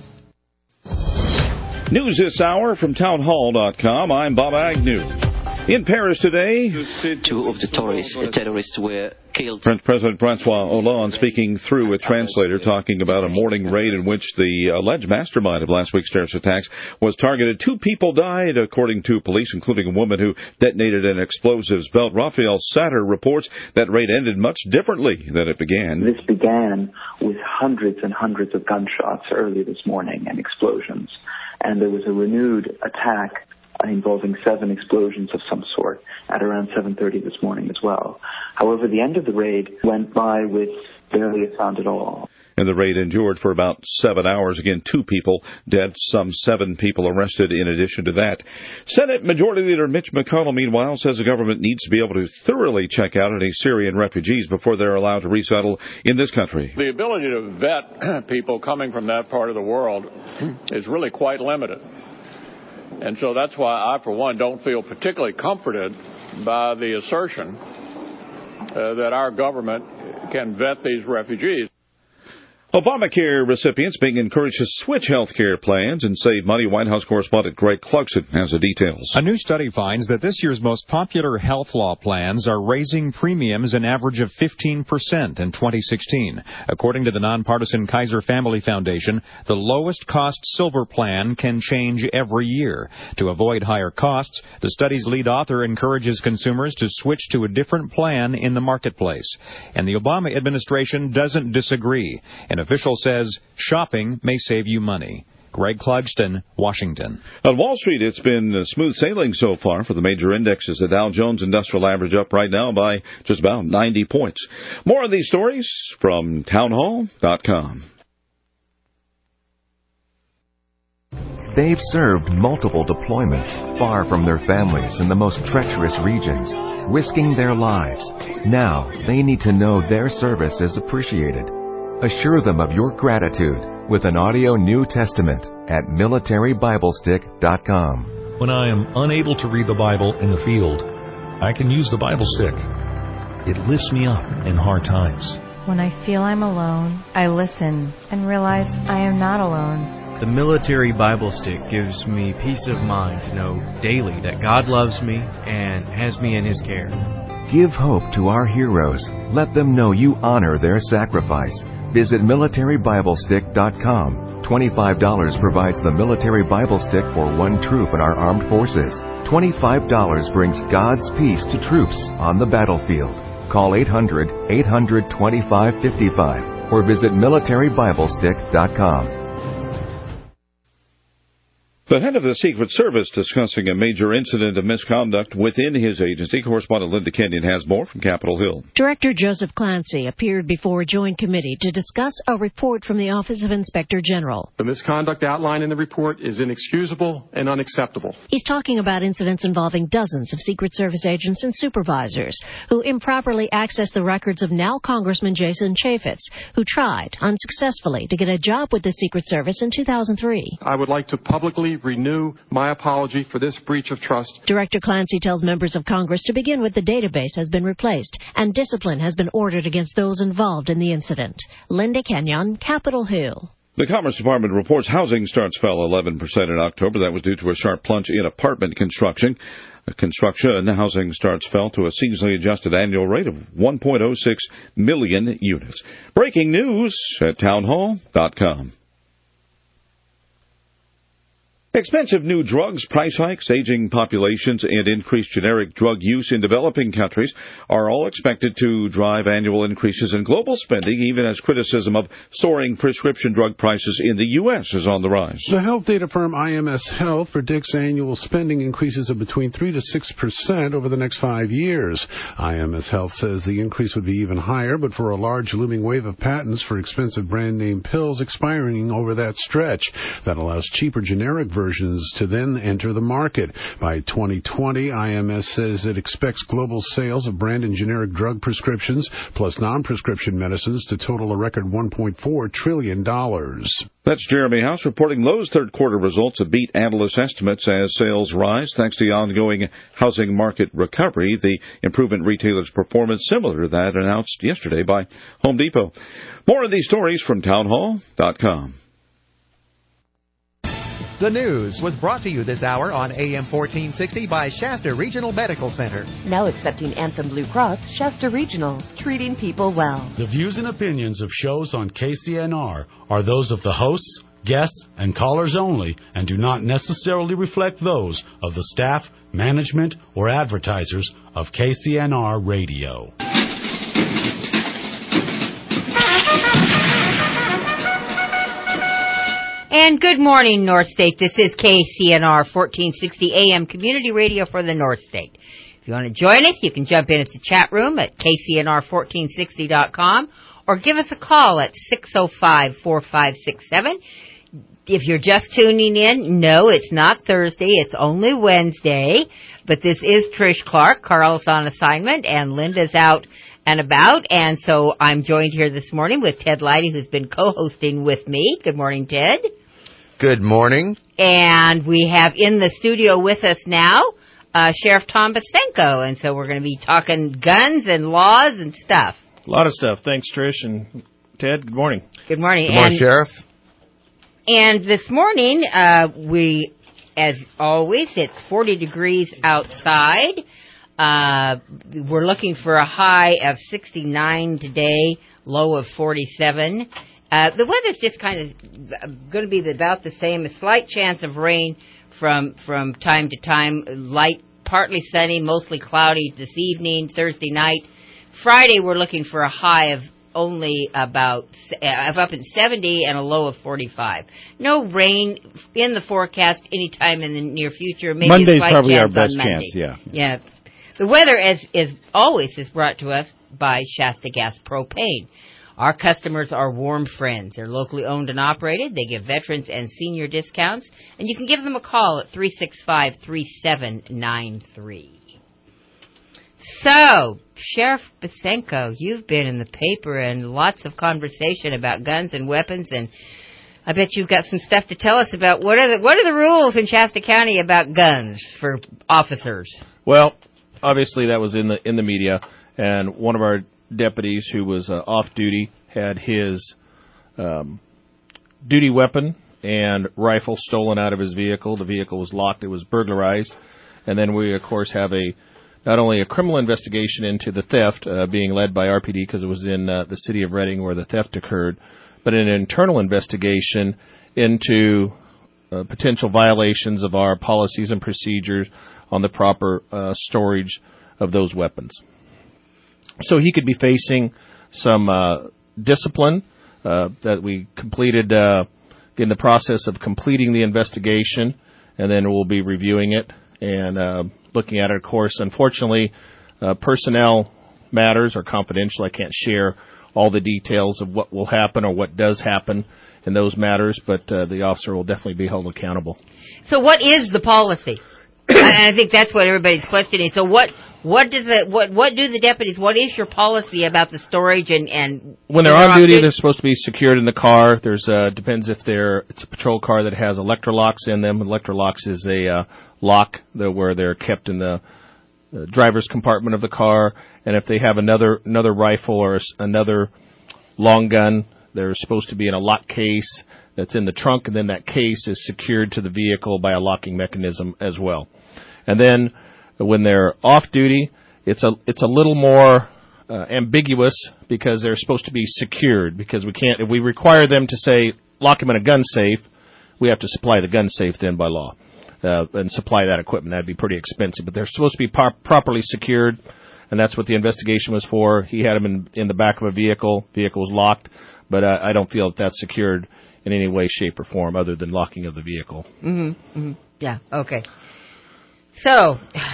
News this hour from townhall.com. I'm Bob Agnew. In Paris today, 2 of the terrorists were killed. French President Francois Hollande speaking through a translator, talking about a morning raid in which the alleged mastermind of last week's terrorist attacks was targeted. 2 people died, according to police, including a woman who detonated an explosives belt. Raphael Satter reports that raid ended much differently than it began. This began with hundreds and hundreds of gunshots early this morning and explosions. And there was a renewed attack involving 7 explosions of some sort at around 7:30 this morning as well. However, the end of the raid went by with barely a sound at all. And the raid endured for about 7 hours. Again, 2 people dead, some 7 people arrested in addition to that. Senate Majority Leader Mitch McConnell, meanwhile, says the government needs to be able to thoroughly check out any Syrian refugees before they're allowed to resettle in this country. The ability to vet people coming from that part of the world is really quite limited. And so that's why I, for one, don't feel particularly comforted by the assertion that our government can vet these refugees. Obamacare recipients being encouraged to switch health care plans and save money. White House correspondent Greg Clugston has the details. A new study finds that this year's most popular health law plans are raising premiums an average of 15% in 2016. According to the nonpartisan Kaiser Family Foundation, the lowest cost silver plan can change every year. To avoid higher costs, the study's lead author encourages consumers to switch to a different plan in the marketplace. And the Obama administration doesn't disagree. An official says shopping may save you money. Greg Clugston, Washington. On Wall Street, it's been smooth sailing so far for the major indexes. The Dow Jones Industrial Average up right now by just about 90 points. More on these stories from townhall.com. They've served multiple deployments far from their families in the most treacherous regions, risking their lives. Now they need to know their service is appreciated. Assure them of your gratitude with an audio New Testament at militarybiblestick.com. When I am unable to read the Bible in the field, I can use the Bible stick. It lifts me up in hard times. When I feel I'm alone, I listen and realize I am not alone. The Military Bible Stick gives me peace of mind to know daily that God loves me and has me in His care. Give hope to our heroes. Let them know you honor their sacrifice. Visit militarybiblestick.com. $25 provides the Military Bible Stick for one troop in our armed forces. $25 brings God's peace to troops on the battlefield. Call 800-800-2555 or visit militarybiblestick.com. The head of the Secret Service discussing a major incident of misconduct within his agency. Correspondent Linda Kenyon has more from Capitol Hill. Director Joseph Clancy appeared before a joint committee to discuss a report from the Office of Inspector General. The misconduct outlined in the report is inexcusable and unacceptable. He's talking about incidents involving dozens of Secret Service agents and supervisors who improperly accessed the records of now Congressman Jason Chaffetz, who tried unsuccessfully to get a job with the Secret Service in 2003. I would like to publicly renew my apology for this breach of trust. Director Clancy tells members of Congress to begin with the database has been replaced and discipline has been ordered against those involved in the incident. Linda Kenyon, Capitol Hill. The Commerce Department reports housing starts fell 11% in October. That was due to a sharp plunge in apartment construction. Housing starts fell to a seasonally adjusted annual rate of 1.06 million units. Breaking news at townhall.com. Expensive new drugs, price hikes, aging populations, and increased generic drug use in developing countries are all expected to drive annual increases in global spending, even as criticism of soaring prescription drug prices in the U.S. is on the rise. The health data firm IMS Health predicts annual spending increases of between 3 to 6% over the next 5 years. IMS Health says the increase would be even higher, but for a large looming wave of patents for expensive brand-name pills expiring over that stretch. That allows cheaper generic versions versions to then enter the market. By 2020, IMS says it expects global sales of brand and generic drug prescriptions plus non-prescription medicines to total a record $1.4 trillion. That's Jeremy House reporting Lowe's third quarter results have beat analyst estimates as sales rise thanks to the ongoing housing market recovery. The improvement retailer's performance similar to that announced yesterday by Home Depot. More of these stories from townhall.com. The news was brought to you this hour on AM 1460 by Shasta Regional Medical Center. Now accepting Anthem Blue Cross, Shasta Regional, treating people well. The views and opinions of shows on KCNR are those of the hosts, guests, and callers only and do not necessarily reflect those of the staff, management, or advertisers of KCNR Radio. And good morning, North State. This is KCNR 1460 AM Community Radio for the North State. If you want to join us, you can jump in at the chat room at kcnr1460.com or give us a call at 605-4567. If you're just tuning in, no, it's not Thursday. It's only Wednesday. But this is Trish Clark. Carl's on assignment, and Linda's out and about. And so I'm joined here this morning with Ted Leidy, who's been co-hosting with me. Good morning, Ted. Good morning. And we have in the studio with us now Sheriff Tom Basenko. And so we're going to be talking guns and laws and stuff. A lot of stuff. Thanks, Trish and Ted. Good morning. Good morning. Good morning, Sheriff. And this morning, we, as always, it's 40 degrees outside. We're looking for a high of 69 today, low of 47. The weather's just kind of going to be about the same. A slight chance of rain from time to time. Light, partly sunny, mostly cloudy this evening, Thursday night. Friday, we're looking for a high of only about up in 70 and a low of 45. No rain in the forecast anytime in the near future. Maybe Monday's probably our best chance, Yeah. The weather, as always, is brought to us by Shasta Gas Propane. Our customers are warm friends. They're locally owned and operated. They give veterans and senior discounts, and you can give them a call at 365-3793. So, Sheriff Basenko, you've been in the paper and lots of conversation about guns and weapons, and I bet you've got some stuff to tell us about what are the rules in Shasta County about guns for officers. Well, obviously that was in the media, and one of our deputies who was off duty had his duty weapon and rifle stolen out of his vehicle. The vehicle was locked. It was burglarized. And then we, of course, have not only a criminal investigation into the theft being led by RPD because it was in the city of Reading where the theft occurred, but an internal investigation into potential violations of our policies and procedures on the proper storage of those weapons. So he could be facing some discipline that we completed in the process of completing the investigation, and then we'll be reviewing it and looking at it. Of course, unfortunately, personnel matters are confidential. I can't share all the details of what will happen or what does happen in those matters, but the officer will definitely be held accountable. So what is the policy? I think that's what everybody's questioning. So what do the deputies, what is your policy about the storage and when they're on duty, they're supposed to be secured in the car. There's depends if it's a patrol car that has electrolocks in them. Electrolocks is a lock where they're kept in the driver's compartment of the car, and if they have another rifle or another long gun, they're supposed to be in a lock case that's in the trunk, and then that case is secured to the vehicle by a locking mechanism as well. And then when they're off duty, it's a little more ambiguous because they're supposed to be secured, because we can't, if we require them to say lock them in a gun safe, we have to supply the gun safe then by law and supply that equipment. That'd be pretty expensive, but they're supposed to be properly secured, and that's what the investigation was for. He had them in the back of a vehicle. Vehicle was locked, but I don't feel that that's secured in any way, shape, or form other than locking of the vehicle. Mm-hmm. Mm-hmm. Yeah. Okay. So,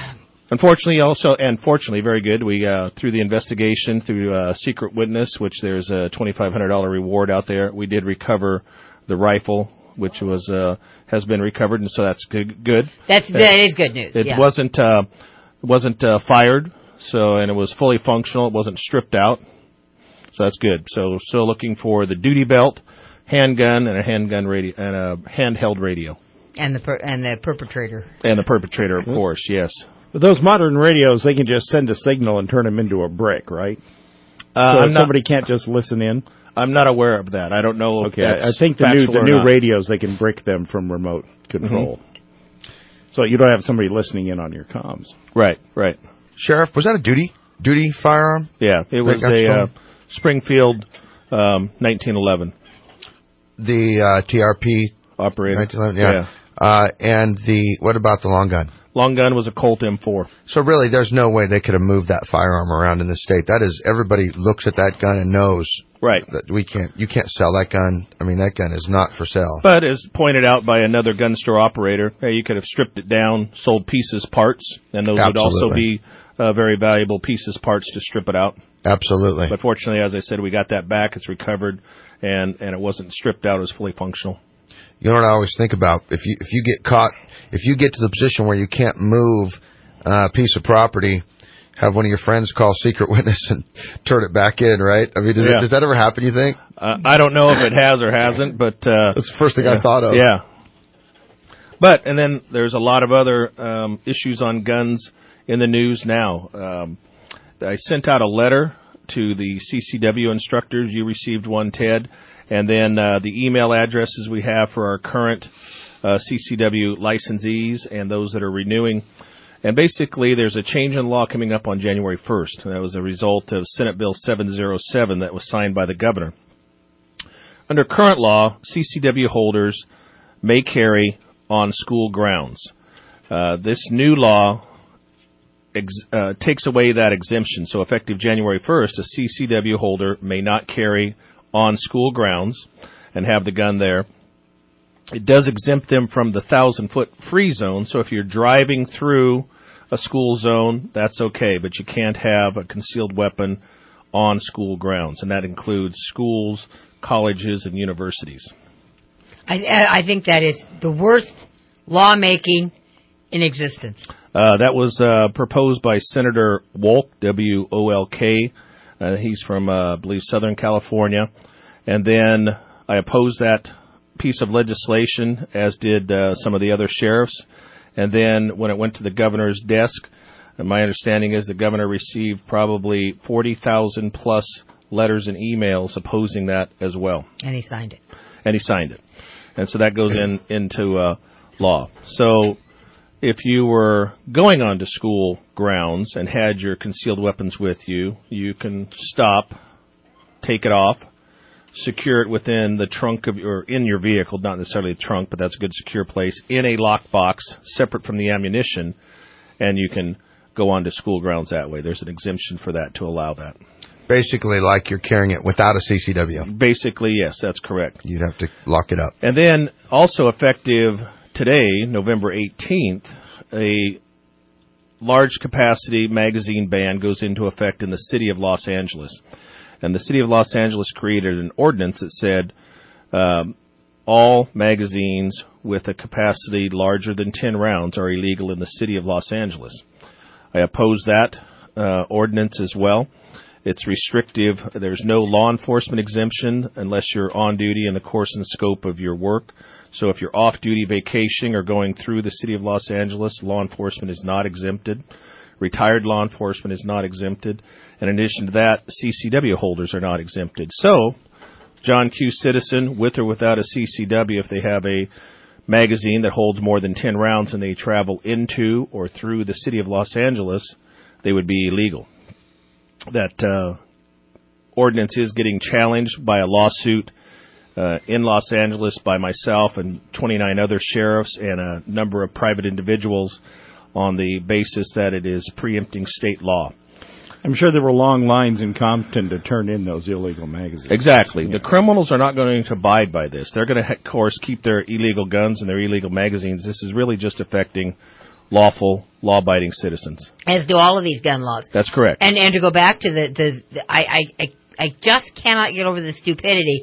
fortunately, very good. We through the investigation, through secret witness, which there's a $2,500 reward out there. We did recover the rifle which was has been recovered, and so that's good. That is good news. It wasn't fired, and it was fully functional. It wasn't stripped out, so that's good. So still looking for the duty belt, handgun, and a handgun radio and a handheld radio. And the perpetrator. And the perpetrator, of course, yes. But those modern radios, they can just send a signal and turn them into a brick, right? Somebody can't just listen in? I'm not aware of that. I don't know if that's I think the new radios, they can brick them from remote control. Mm-hmm. So you don't have somebody listening in on your comms. Right. Sheriff, was that a duty firearm? Yeah, it was a Springfield 1911. The TRP operator. 1911, yeah. And what about the long gun? Long gun was a Colt M4. So really, there's no way they could have moved that firearm around in the state. That is, everybody looks at that gun and knows. Right. That you can't sell that gun. I mean, that gun is not for sale. But as pointed out by another gun store operator, you could have stripped it down, sold pieces, parts, and those would also be very valuable pieces, parts to strip it out. Absolutely. But fortunately, as I said, we got that back. It's recovered, and it wasn't stripped out. It was fully functional. You know what I always think about? If you get caught, if you get to the position where you can't move a piece of property, have one of your friends call secret witness and turn it back in, right? I mean, does that ever happen, you think? I don't know if it has or hasn't, but... that's the first thing I thought of. Yeah. And then there's a lot of other issues on guns in the news now. I sent out a letter to the CCW instructors. You received one, Ted. And then the email addresses we have for our current CCW licensees and those that are renewing. And basically, there's a change in law coming up on January 1st. And that was a result of Senate Bill 707 that was signed by the governor. Under current law, CCW holders may carry on school grounds. This new law takes away that exemption. So effective January 1st, a CCW holder may not carry on school grounds and have the gun there. It does exempt them from the 1,000-foot free zone, so if you're driving through a school zone, that's okay, but you can't have a concealed weapon on school grounds, and that includes schools, colleges, and universities. I think that is the worst lawmaking in existence. That was proposed by Senator Wolk, W-O-L-K. He's from, I believe, Southern California. And then I opposed that piece of legislation, as did some of the other sheriffs. And then when it went to the governor's desk, and my understanding is the governor received probably 40,000 plus letters and emails opposing that as well. And he signed it. And so that goes into law. So if you were going onto school grounds and had your concealed weapons with you, you can stop, take it off, secure it within the trunk of in your vehicle, not necessarily a trunk, but that's a good secure place, in a lockbox separate from the ammunition, and you can go onto school grounds that way. There's an exemption for that to allow that. Basically like you're carrying it without a CCW. Basically, yes, that's correct. You'd have to lock it up. And then also effective today, November 18th, a large capacity magazine ban goes into effect in the city of Los Angeles. And the city of Los Angeles created an ordinance that said all magazines with a capacity larger than 10 rounds are illegal in the city of Los Angeles. I oppose that ordinance as well. It's restrictive. There's no law enforcement exemption unless you're on duty in the course and scope of your work. So if you're off-duty vacationing or going through the city of Los Angeles, law enforcement is not exempted. Retired law enforcement is not exempted. And in addition to that, CCW holders are not exempted. So, John Q. Citizen, with or without a CCW, if they have a magazine that holds more than 10 rounds and they travel into or through the city of Los Angeles, they would be illegal. That ordinance is getting challenged by a lawsuit in Los Angeles by myself and 29 other sheriffs and a number of private individuals on the basis that it is preempting state law. I'm sure there were long lines in Compton to turn in those illegal magazines. Exactly. Yeah. The criminals are not going to abide by this. They're going to, of course, keep their illegal guns and their illegal magazines. This is really just affecting lawful, law-abiding citizens. As do all of these gun laws. That's correct. And to go back to I just cannot get over the stupidity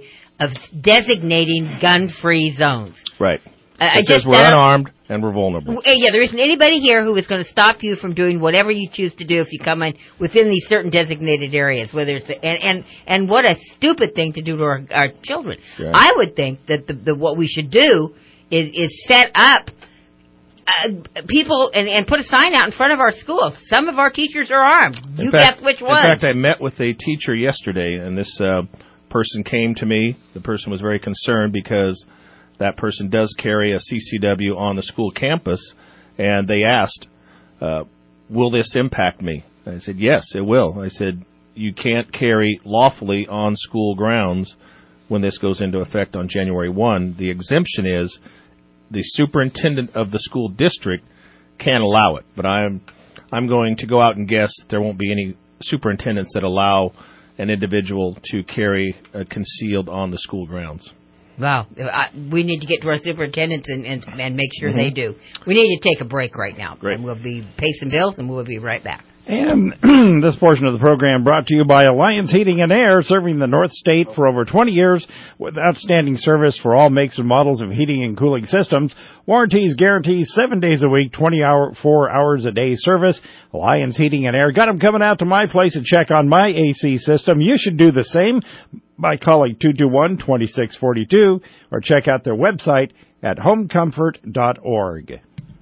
of designating gun-free zones. Right. It says we're unarmed and we're vulnerable. Yeah, there isn't anybody here who is going to stop you from doing whatever you choose to do if you come in within these certain designated areas. Whether it's and what a stupid thing to do to our children. Yeah. I would think that the what we should do is set up people and put a sign out in front of our schools. Some of our teachers are armed. You guess which one. In fact, I met with a teacher yesterday, and this person came to me. The person was very concerned because that person does carry a CCW on the school campus, and they asked, will this impact me? And I said, yes, it will. I said, you can't carry lawfully on school grounds when this goes into effect on January 1. The exemption is the superintendent of the school district can allow it, but I'm going to go out and guess that there won't be any superintendents that allow an individual to carry concealed on the school grounds. Wow. We need to get to our superintendents and make sure they do. We need to take a break right now. Great. And we'll be paying some bills, and we'll be right back. And this portion of the program brought to you by Alliance Heating and Air, serving the North State for over 20 years with outstanding service for all makes and models of heating and cooling systems. Warranties, guarantees, 7 days a week, 4 hours a day service. Alliance Heating and Air. Got them coming out to my place to check on my AC system. You should do the same by calling 221-2642 or check out their website at homecomfort.org.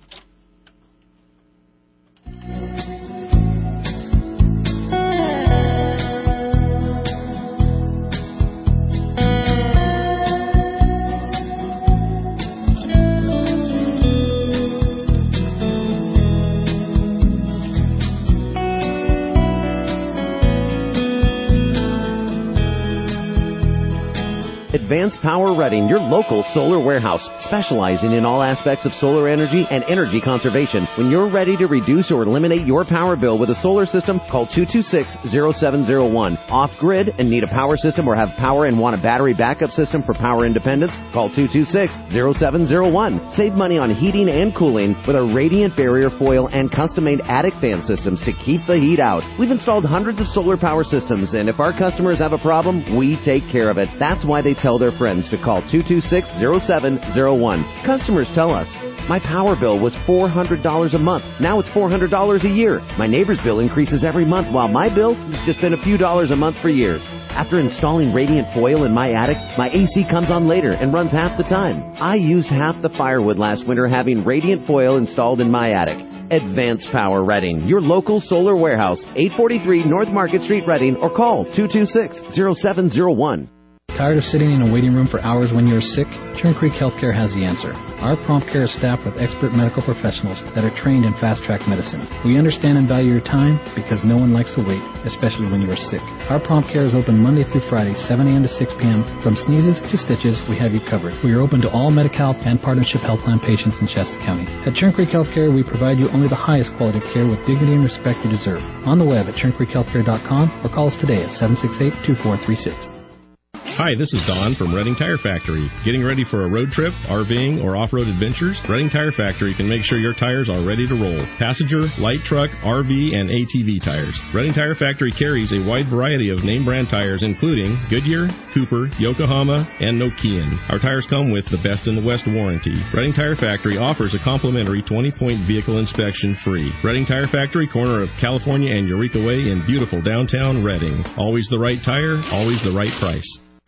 Advanced Power Reading, your local solar warehouse, specializing in all aspects of solar energy and energy conservation. When you're ready to reduce or eliminate your power bill with a solar system, call 226-0701. Off-grid and need a power system or have power and want a battery backup system for power independence? Call 226-0701. Save money on heating and cooling with our radiant barrier foil and custom-made attic fan systems to keep the heat out. We've installed hundreds of solar power systems, and if our customers have a problem, we take care of it. That's why they tell their friends to call 226-0701. Customers tell us, my power bill was $400 a month. Now it's $400 a year. My neighbor's bill increases every month, while my bill has just been a few dollars a month for years. After installing radiant foil in my attic, my AC comes on later and runs half the time. I used half the firewood last winter having radiant foil installed in my attic. Advanced Power Reading, your local solar warehouse, 843 North Market Street, Reading, or call 226-0701. Tired of sitting in a waiting room for hours when you're sick? Turn Creek Healthcare has the answer. Our prompt care is staffed with expert medical professionals that are trained in fast-track medicine. We understand and value your time because no one likes to wait, especially when you are sick. Our prompt care is open Monday through Friday, 7 a.m. to 6 p.m. From sneezes to stitches, we have you covered. We are open to all Medi-Cal and Partnership Health Plan patients in Shasta County. At Turn Creek Healthcare, we provide you only the highest quality care with dignity and respect you deserve. On the web at turncreekhealthcare.com or call us today at 768-2436. Hi, this is Don from Redding Tire Factory. Getting ready for a road trip, RVing, or off-road adventures? Redding Tire Factory can make sure your tires are ready to roll. Passenger, light truck, RV, and ATV tires. Redding Tire Factory carries a wide variety of name brand tires including Goodyear, Cooper, Yokohama, and Nokian. Our tires come with the Best in the West warranty. Redding Tire Factory offers a complimentary 20-point vehicle inspection free. Redding Tire Factory, corner of California and Eureka Way in beautiful downtown Redding. Always the right tire, always the right price.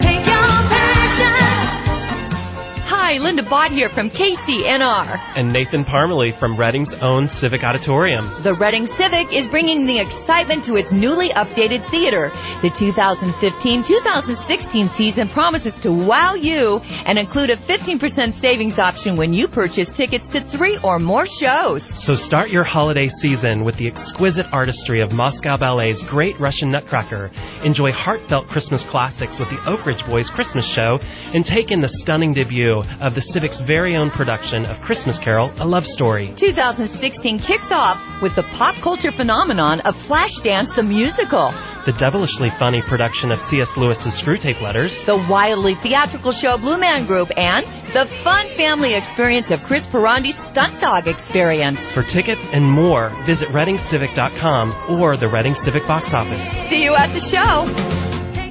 Hi, Linda Bott here from KCNR. And Nathan Parmalee from Redding's own Civic Auditorium. The Redding Civic is bringing the excitement to its newly updated theater. The 2015-2016 season promises to wow you and include a 15% savings option when you purchase tickets to 3 or more shows. So start your holiday season with the exquisite artistry of Moscow Ballet's Great Russian Nutcracker. Enjoy heartfelt Christmas classics with the Oak Ridge Boys Christmas Show, and take in the stunning debut of the Civic's very own production of Christmas Carol, A Love Story. 2016 kicks off with the pop culture phenomenon of Flashdance the Musical. The devilishly funny production of C.S. Lewis's Screwtape Letters. The wildly theatrical show Blue Man Group, and the fun family experience of Chris Perandi's Stunt Dog Experience. For tickets and more, visit ReddingCivic.com or the Redding Civic box office. See you at the show.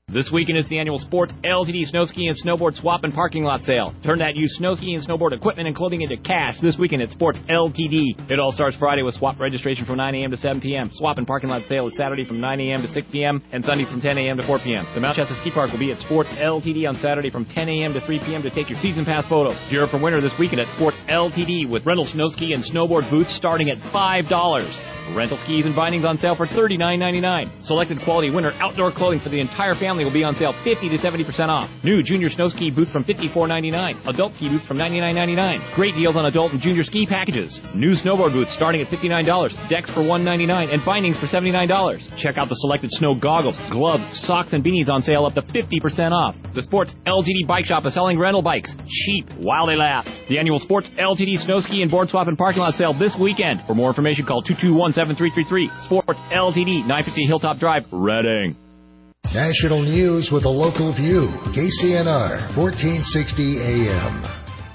This weekend is the annual Sports LTD Snow Ski and Snowboard Swap and Parking Lot Sale. Turn that used snow ski and snowboard equipment and clothing into cash this weekend at Sports LTD. It all starts Friday with swap registration from 9 a.m. to 7 p.m. Swap and Parking Lot Sale is Saturday from 9 a.m. to 6 p.m. and Sunday from 10 a.m. to 4 p.m. The Mount Shasta Ski Park will be at Sports LTD on Saturday from 10 a.m. to 3 p.m. to take your season pass photos. Gear up for winter this weekend at Sports LTD with rental snow ski and snowboard booths starting at $5. Rental skis and bindings on sale for $39.99. Selected quality winter outdoor clothing for the entire family will be on sale 50 to 70% off. New junior snow ski booth from $54.99. Adult ski booth from $99.99. Great deals on adult and junior ski packages. New snowboard boots starting at $59. Decks for $199 and bindings for $79. Check out the selected snow goggles, gloves, socks, and beanies on sale up to 50% off. The Sports LTD Bike Shop is selling rental bikes cheap while they last. The annual Sports LTD Snow Ski and Board Swap and Parking Lot Sale this weekend. For more information, call 221-7333. Sports LTD, 950 Hilltop Drive, Reading. National news with a local view. KCNR, 1460 AM.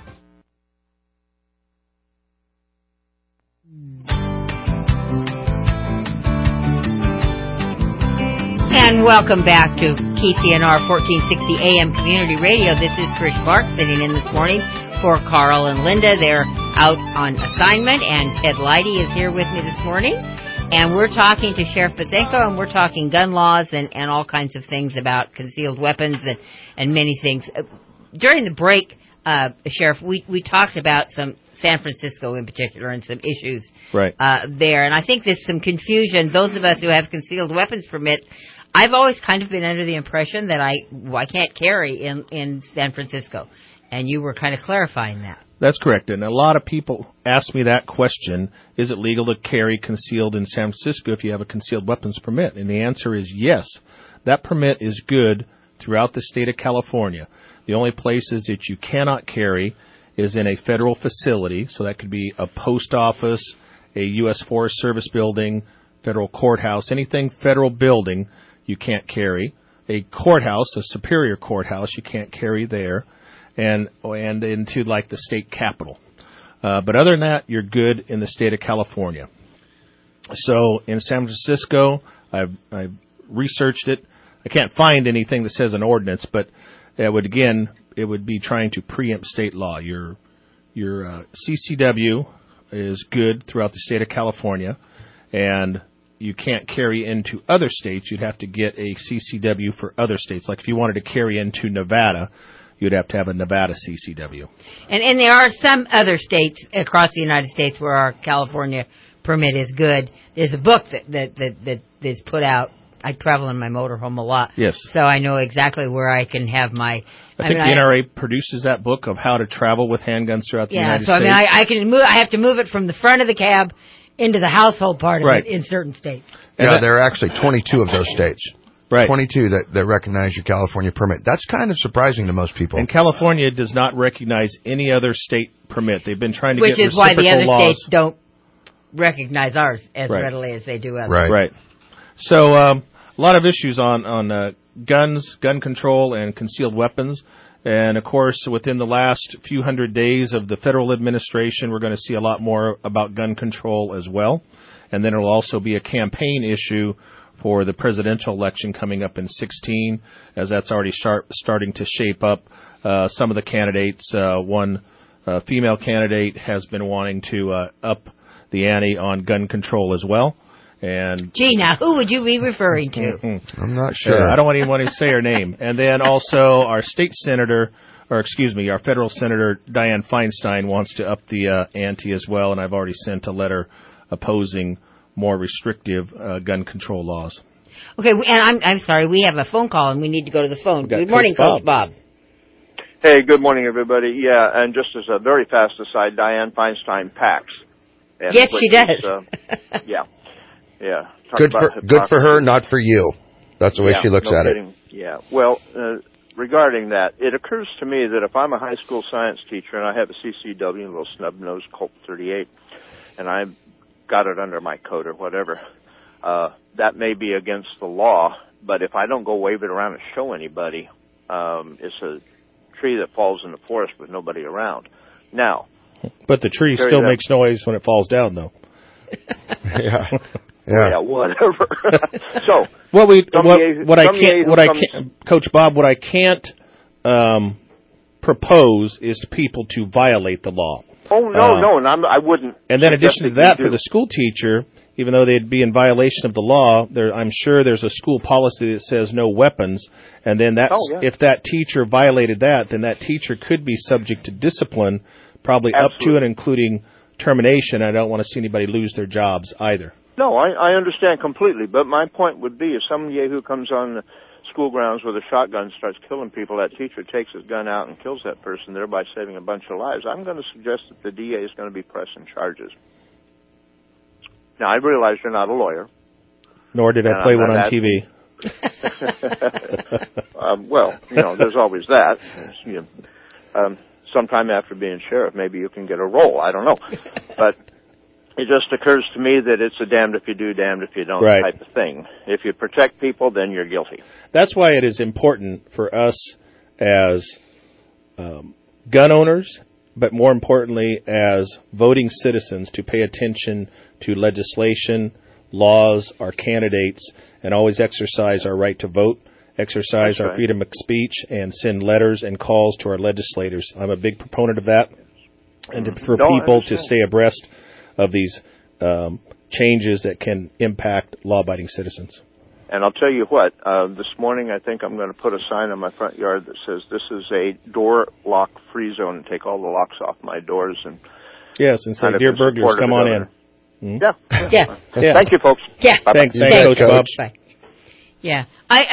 And welcome back to KCNR 1460 AM Community Radio. This is Trish Clark sitting in this morning for Carl and Linda. They're out on assignment, and Ted Leidy is here with me this morning. And we're talking to Sheriff Pazenko, and we're talking gun laws and all kinds of things about concealed weapons and many things. During the break, Sheriff, we talked about some San Francisco in particular and some issues there. And I think there's some confusion. Those of us who have concealed weapons permits, I've always kind of been under the impression that I can't carry in San Francisco. And you were kind of clarifying that. That's correct. And a lot of people ask me that question, is it legal to carry concealed in San Francisco if you have a concealed weapons permit? And the answer is yes. That permit is good throughout the state of California. The only places that you cannot carry is in a federal facility. So that could be a post office, a U.S. Forest Service building, federal courthouse, anything federal building you can't carry. A courthouse, a superior courthouse, you can't carry there. And into like the state capitol. But other than that, you're good in the state of California. So in San Francisco, I've researched it. I can't find anything that says an ordinance, but it would be trying to preempt state law. Your CCW is good throughout the state of California, and you can't carry into other states. You'd have to get a CCW for other states. Like if you wanted to carry into Nevada, you'd have to have a Nevada CCW. And there are some other states across the United States where our California permit is good. There's a book that is put out. I travel in my motorhome a lot. Yes. So I know exactly where I can have my... I think the NRA produces that book of how to travel with handguns throughout the United States. Yeah, so I can move. I have to move it from the front of the cab into the household part of it in certain states. Yeah, there are actually 22 of those states. Right. 22 that recognize your California permit. That's kind of surprising to most people. And California does not recognize any other state permit. They've been trying to get reciprocal laws. Which is why the other laws. States don't recognize ours as readily as they do others. Right. So a lot of issues on guns, gun control, and concealed weapons. And, of course, within the last few hundred days of the federal administration, we're going to see a lot more about gun control as well. And then it will also be a campaign issue for the presidential election coming up in 2016, as that's already starting to shape up. Some of the candidates, one female candidate has been wanting to up the ante on gun control as well. And gee, now who would you be referring to? I'm not sure. I don't want anyone to say her name. And then also our our federal senator, Dianne Feinstein, wants to up the ante as well, and I've already sent a letter opposing more restrictive gun control laws. Okay, and I'm sorry, we have a phone call and we need to go to the phone. Good morning, Coach Bob. Hey, good morning, everybody. Yeah, and just as a very fast aside, Dianne Feinstein packs. And yes, she does. Yeah. Good for her, not for you. That's the way she looks at it. Yeah. Well, regarding that, it occurs to me that if I'm a high school science teacher and I have a CCW, a little snub-nosed Colt 38, and I've got it under my coat or whatever, that may be against the law, but if I don't go wave it around and show anybody, it's a tree that falls in the forest with nobody around. Now, but the tree still makes noise when it falls down, though. Yeah. Yeah, whatever. So Coach Bob, what I can't propose is to people to violate the law. Oh no, and I wouldn't. And then, in addition to that, for the school teacher, even though they'd be in violation of the law, I'm sure there's a school policy that says no weapons. And then if that teacher violated that, then that teacher could be subject to discipline, probably up to and including termination. I don't want to see anybody lose their jobs either. No, I understand completely. But my point would be, if some yahoo comes on the school grounds with a shotgun, starts killing people, that teacher takes his gun out and kills that person, thereby saving a bunch of lives, I'm going to suggest that the DA is going to be pressing charges. Now, I realize you're not a lawyer. Nor did I play one on TV. Well, there's always that. Sometime after being sheriff, maybe you can get a role. I don't know. But it just occurs to me that it's a damned if you do, damned if you don't type of thing. If you protect people, then you're guilty. That's why it is important for us as gun owners, but more importantly as voting citizens, to pay attention to legislation, laws, our candidates, and always exercise our right to vote, exercise our freedom of speech, and send letters and calls to our legislators. I'm a big proponent of that, and for people to stay abreast of these changes that can impact law-abiding citizens. And I'll tell you what, this morning I think I'm going to put a sign on my front yard that says, "This is a door lock free zone," and take all the locks off my doors. And yes, and say, "Dear burglars, come on in." Mm-hmm. Yeah. Thank you, folks. Yeah. Bye-bye. Thanks, Coach Bob. Bye. Yeah.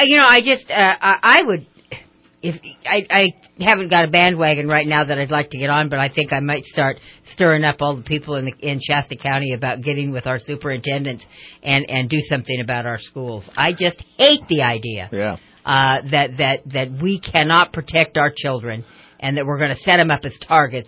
I would, if I haven't got a bandwagon right now that I'd like to get on, but I think I might start stirring up all the people in Shasta County about getting with our superintendents and do something about our schools. I just hate the idea that we cannot protect our children and that we're going to set them up as targets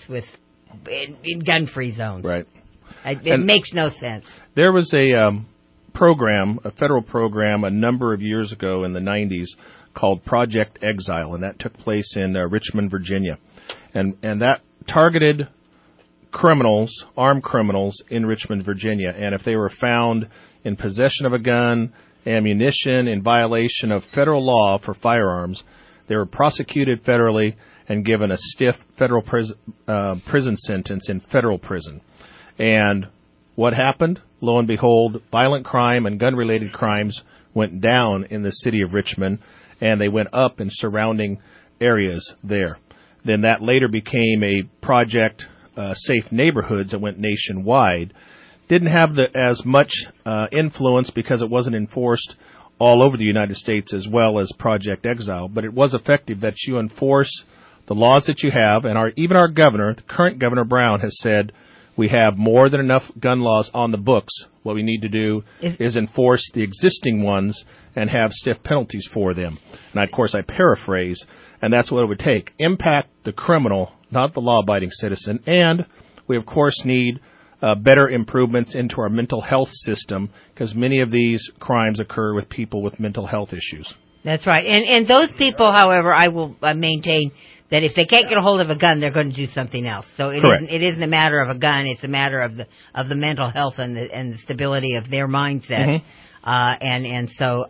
in gun-free zones. Right. It makes no sense. There was a program, a federal program, a number of years ago in the 90s called Project Exile, and that took place in Richmond, Virginia. And that targeted criminals, armed criminals in Richmond, Virginia. And if they were found in possession of a gun, ammunition, in violation of federal law for firearms, they were prosecuted federally and given a stiff federal prison sentence in federal prison. And what happened? Lo and behold, violent crime and gun-related crimes went down in the city of Richmond, and they went up in surrounding areas there. Then that later became a project, Safe Neighborhoods, that went nationwide. Didn't have as much influence because it wasn't enforced all over the United States as well as Project Exile, but it was effective that you enforce the laws that you have, and even our governor, the current Governor Brown, has said we have more than enough gun laws on the books. What we need to do is enforce the existing ones and have stiff penalties for them. And, of course, I paraphrase, and that's what it would take. Impact the criminal, not the law-abiding citizen. And we, of course, need better improvements into our mental health system because many of these crimes occur with people with mental health issues. That's right. And those people, however, I will maintain that if they can't get a hold of a gun, they're going to do something else. So it isn't a matter of a gun; it's a matter of the mental health and the stability of their mindset. Mm-hmm. And so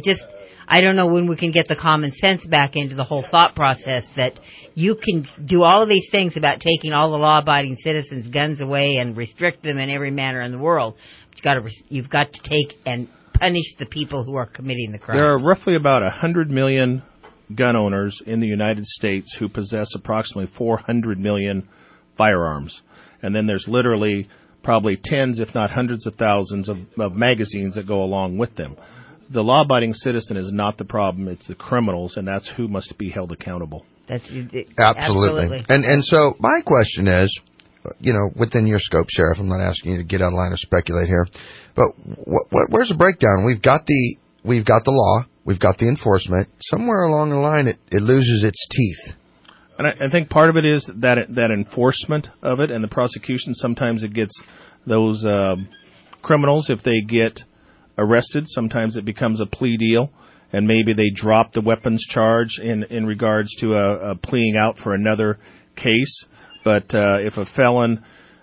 I don't know when we can get the common sense back into the whole thought process that you can do all of these things about taking all the law-abiding citizens' guns away and restrict them in every manner in the world. But you've got to take and punish the people who are committing the crime. There are roughly about 100 million gun owners in the United States who possess approximately 400 million firearms. And then there's literally probably tens, if not hundreds of thousands of magazines that go along with them. The law-abiding citizen is not the problem, it's the criminals, and that's who must be held accountable. Absolutely. And so my question is, within your scope, Sheriff, I'm not asking you to get online or speculate here, but where's the breakdown? We've got the law. We've got the enforcement. Somewhere along the line, it loses its teeth. And I think part of it is that enforcement of it and the prosecution. Sometimes it gets those criminals, if they get arrested, sometimes it becomes a plea deal, and maybe they drop the weapons charge in regards to a pleading out for another case. But if a felon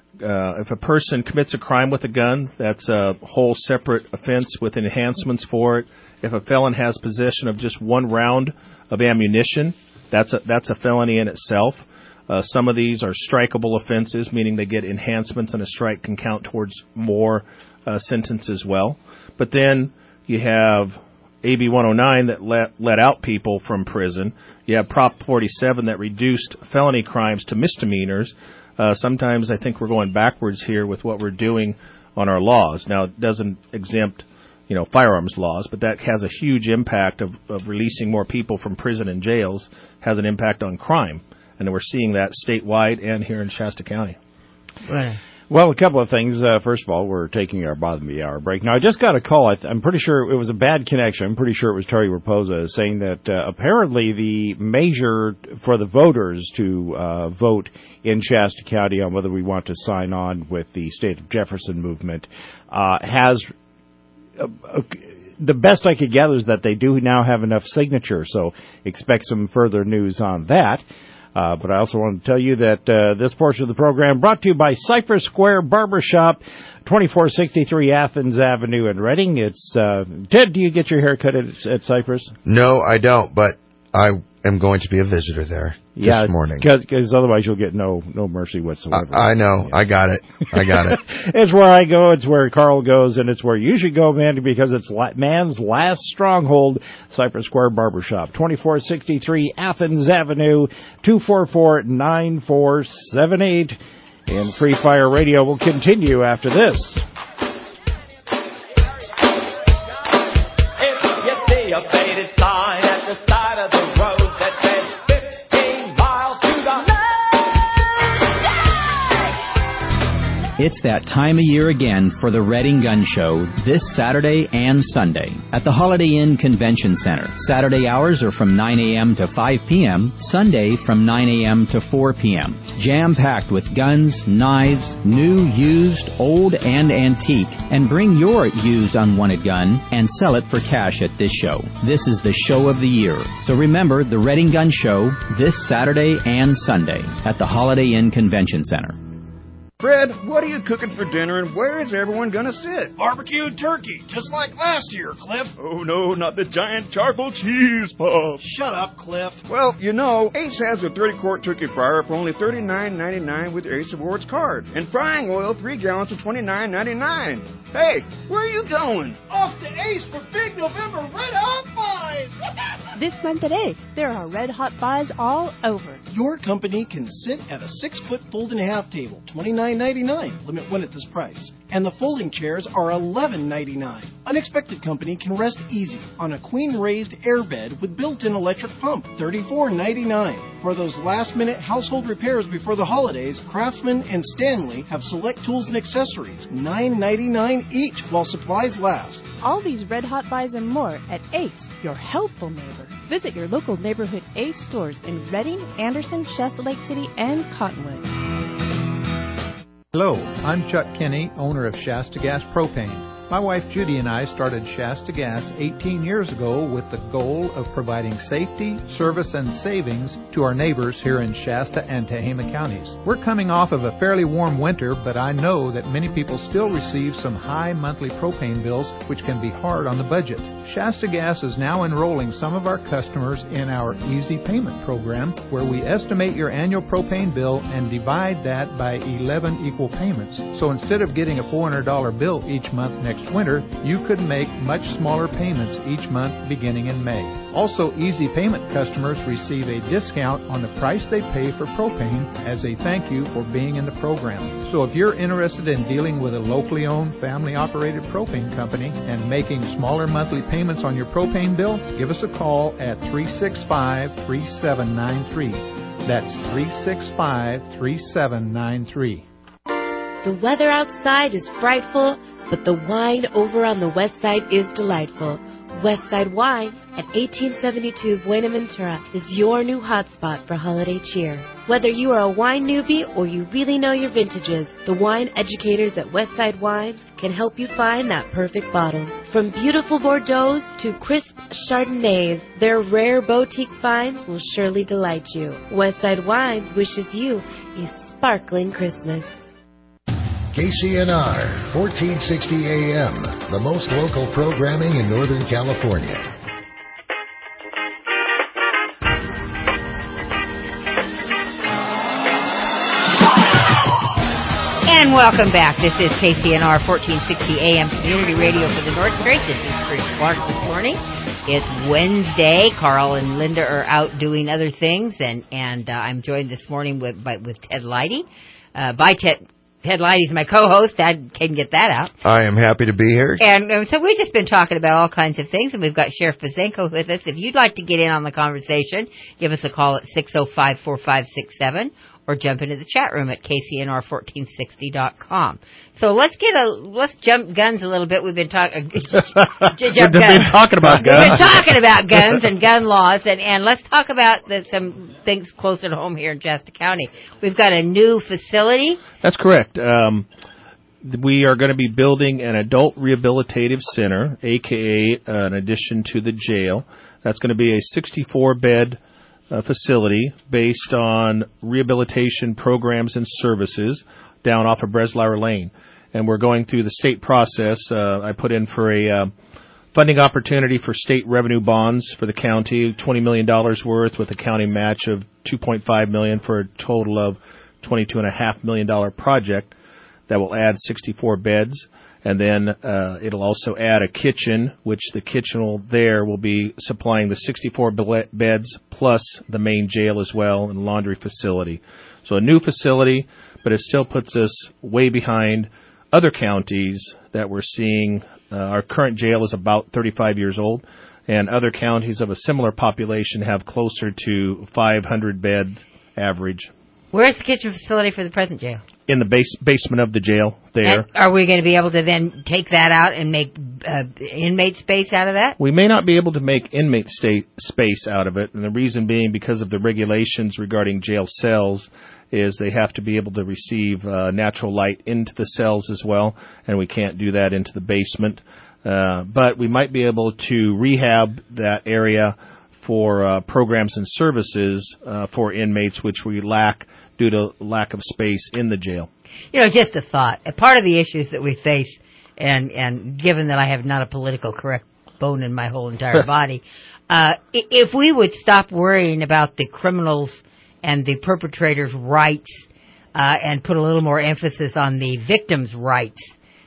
if a person commits a crime with a gun, that's a whole separate offense with enhancements for it. If a felon has possession of just one round of ammunition, that's a felony in itself. Some of these are strikeable offenses, meaning they get enhancements, and a strike can count towards more sentence as well. But then you have AB 109 that let out people from prison. You have Prop 47 that reduced felony crimes to misdemeanors. Sometimes I think we're going backwards here with what we're doing on our laws. Now, it doesn't exempt, firearms laws, but that has a huge impact of releasing more people from prison and jails, has an impact on crime. And we're seeing that statewide and here in Shasta County. Well, a couple of things. First of all, we're taking our bottom of the hour break. Now, I just got a call. I'm pretty sure it was a bad connection. I'm pretty sure it was Terry Raposa saying that apparently the measure for the voters to vote in Shasta County on whether we want to sign on with the State of Jefferson movement has... the best I could gather is that they do now have enough signatures, so expect some further news on that. But I also want to tell you that this portion of the program brought to you by Cypress Square Barbershop, 2463 Athens Avenue in Reading. It's Ted, do you get your hair cut at Cypress? No, I don't, but I am going to be a visitor there this morning. Because otherwise you'll get no mercy whatsoever. I know. Yeah. I got it. It's where I go. It's where Carl goes, and it's where you should go, man, because it's man's last stronghold, Cypress Square Barbershop, 2463 Athens Avenue, 244-9478. And Free Fire Radio will continue after this. If you see a faded sign at the side of the road that says 15 miles to the It's that time of year again for the Reading Gun Show this Saturday and Sunday at the Holiday Inn Convention Center. Saturday hours are from 9 a.m. to 5 p.m., Sunday from 9 a.m. to 4 p.m. Jam-packed with guns, knives, new, used, old, and antique. And bring your used unwanted gun and sell it for cash at this show. This is the show of the year. So remember the Reading Gun Show this Saturday and Sunday at the Holiday Inn Convention Center. Fred, what are you cooking for dinner, and where is everyone going to sit? Barbecued turkey, just like last year, Cliff. Oh, no, not the giant charcoal cheese puff. Shut up, Cliff. Well, Ace has a 30-quart turkey fryer for only $39.99 with Ace Awards card. And frying oil, 3 gallons for $29.99. Hey, where are you going? Off to Ace for big November Red Hot Buys. This month at Ace, there are Red Hot Buys all over. Your company can sit at a 6-foot fold-and-a-half table, $29.99, limit one at this price. And the folding chairs are $11.99. Unexpected Company can rest easy on a queen-raised airbed with built-in electric pump, $34.99. For those last-minute household repairs before the holidays, Craftsman and Stanley have select tools and accessories, $9.99 each while supplies last. All these Red Hot Buys and more at Ace, your helpful neighbor. Visit your local neighborhood Ace stores in Reading, Anderson, Shasta Lake City, and Cottonwood. Hello, I'm Chuck Kinney, owner of Shasta Gas Propane. My wife Judy and I started Shasta Gas 18 years ago with the goal of providing safety, service, and savings to our neighbors here in Shasta and Tehama counties. We're coming off of a fairly warm winter, but I know that many people still receive some high monthly propane bills, which can be hard on the budget. Shasta Gas is now enrolling some of our customers in our Easy Payment program, where we estimate your annual propane bill and divide that by 11 equal payments. So instead of getting a $400 bill each month next winter, you could make much smaller payments each month beginning in May. Also, Easy Payment customers receive a discount on the price they pay for propane as a thank you for being in the program. So if you're interested in dealing with a locally owned, family-operated propane company and making smaller monthly payments on your propane bill, give us a call at 365-3793. That's 365-3793. The weather outside is frightful, but the wine over on the west side is delightful. Westside Wine at 1872 Buenaventura is your new hotspot for holiday cheer. Whether you are a wine newbie or you really know your vintages, the wine educators at Westside Wines can help you find that perfect bottle. From beautiful Bordeaux to crisp Chardonnays, their rare boutique finds will surely delight you. Westside Wines wishes you a sparkling Christmas. KCNR, 1460 AM, the most local programming in Northern California. And welcome back. This is KCNR 1460 AM Community Radio for the North Strait. This is Trish Clark this morning. It's Wednesday. Carl and Linda are out doing other things, and I'm joined this morning with Ted Leidy. Ted Leidy's my co-host. Dad can get that out. I am happy to be here. And so we've just been talking about all kinds of things, and we've got Sheriff Bazenko with us. If you'd like to get in on the conversation, give us a call at 605-4567 or jump into the chat room at kcnr1460.com. So let's jump guns a little bit. We've been talking We've been talking about guns. We've been talking about guns and gun laws, and let's talk about some things close at home here in Shasta County. We've got a new facility. That's correct. We are going to be building an adult rehabilitative center, a.k.a. an addition to the jail. That's going to be a 64-bed facility based on rehabilitation programs and services down off of Breslauer Lane. And we're going through the state process. I put in for a funding opportunity for state revenue bonds for the county, $20 million worth with a county match of $2.5 million for a total of $22.5 million project that will add 64 beds. And then it'll also add a kitchen, which the kitchen will be supplying the 64 beds plus the main jail as well and laundry facility. So a new facility, but it still puts us way behind other counties that we're seeing. Our current jail is about 35 years old, and other counties of a similar population have closer to 500 bed average. Where's the kitchen facility for the present jail? In the basement of the jail there. And are we going to be able to then take that out and make inmate space out of that? We may not be able to make inmate space out of it, and the reason being because of the regulations regarding jail cells is they have to be able to receive natural light into the cells as well, and we can't do that into the basement. But we might be able to rehab that area for programs and services for inmates, which we lack due to lack of space in the jail. You know, just a thought. Part of the issues that we face, and given that I have not a political correct bone in my whole entire body, if we would stop worrying about the criminals and the perpetrators' rights and put a little more emphasis on the victims' rights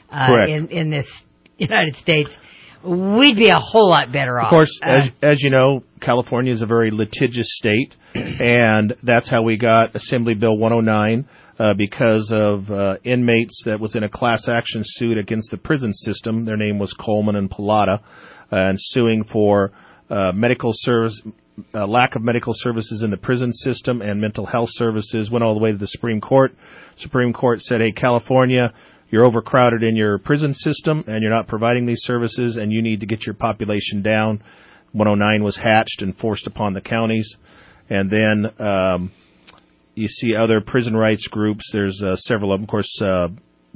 in this United States, we'd be a whole lot better off. Of course, as you know, California is a very litigious state, and that's how we got Assembly Bill 109 because of inmates that was in a class action suit against the prison system. Their name was Coleman and Pilata, and suing for medical service, lack of medical services in the prison system and mental health services. Went all the way to the Supreme Court. Supreme Court said, hey, California, you're overcrowded in your prison system, and you're not providing these services, and you need to get your population down. 109 was hatched and forced upon the counties. And then you see other prison rights groups. There's several of them. Of course, the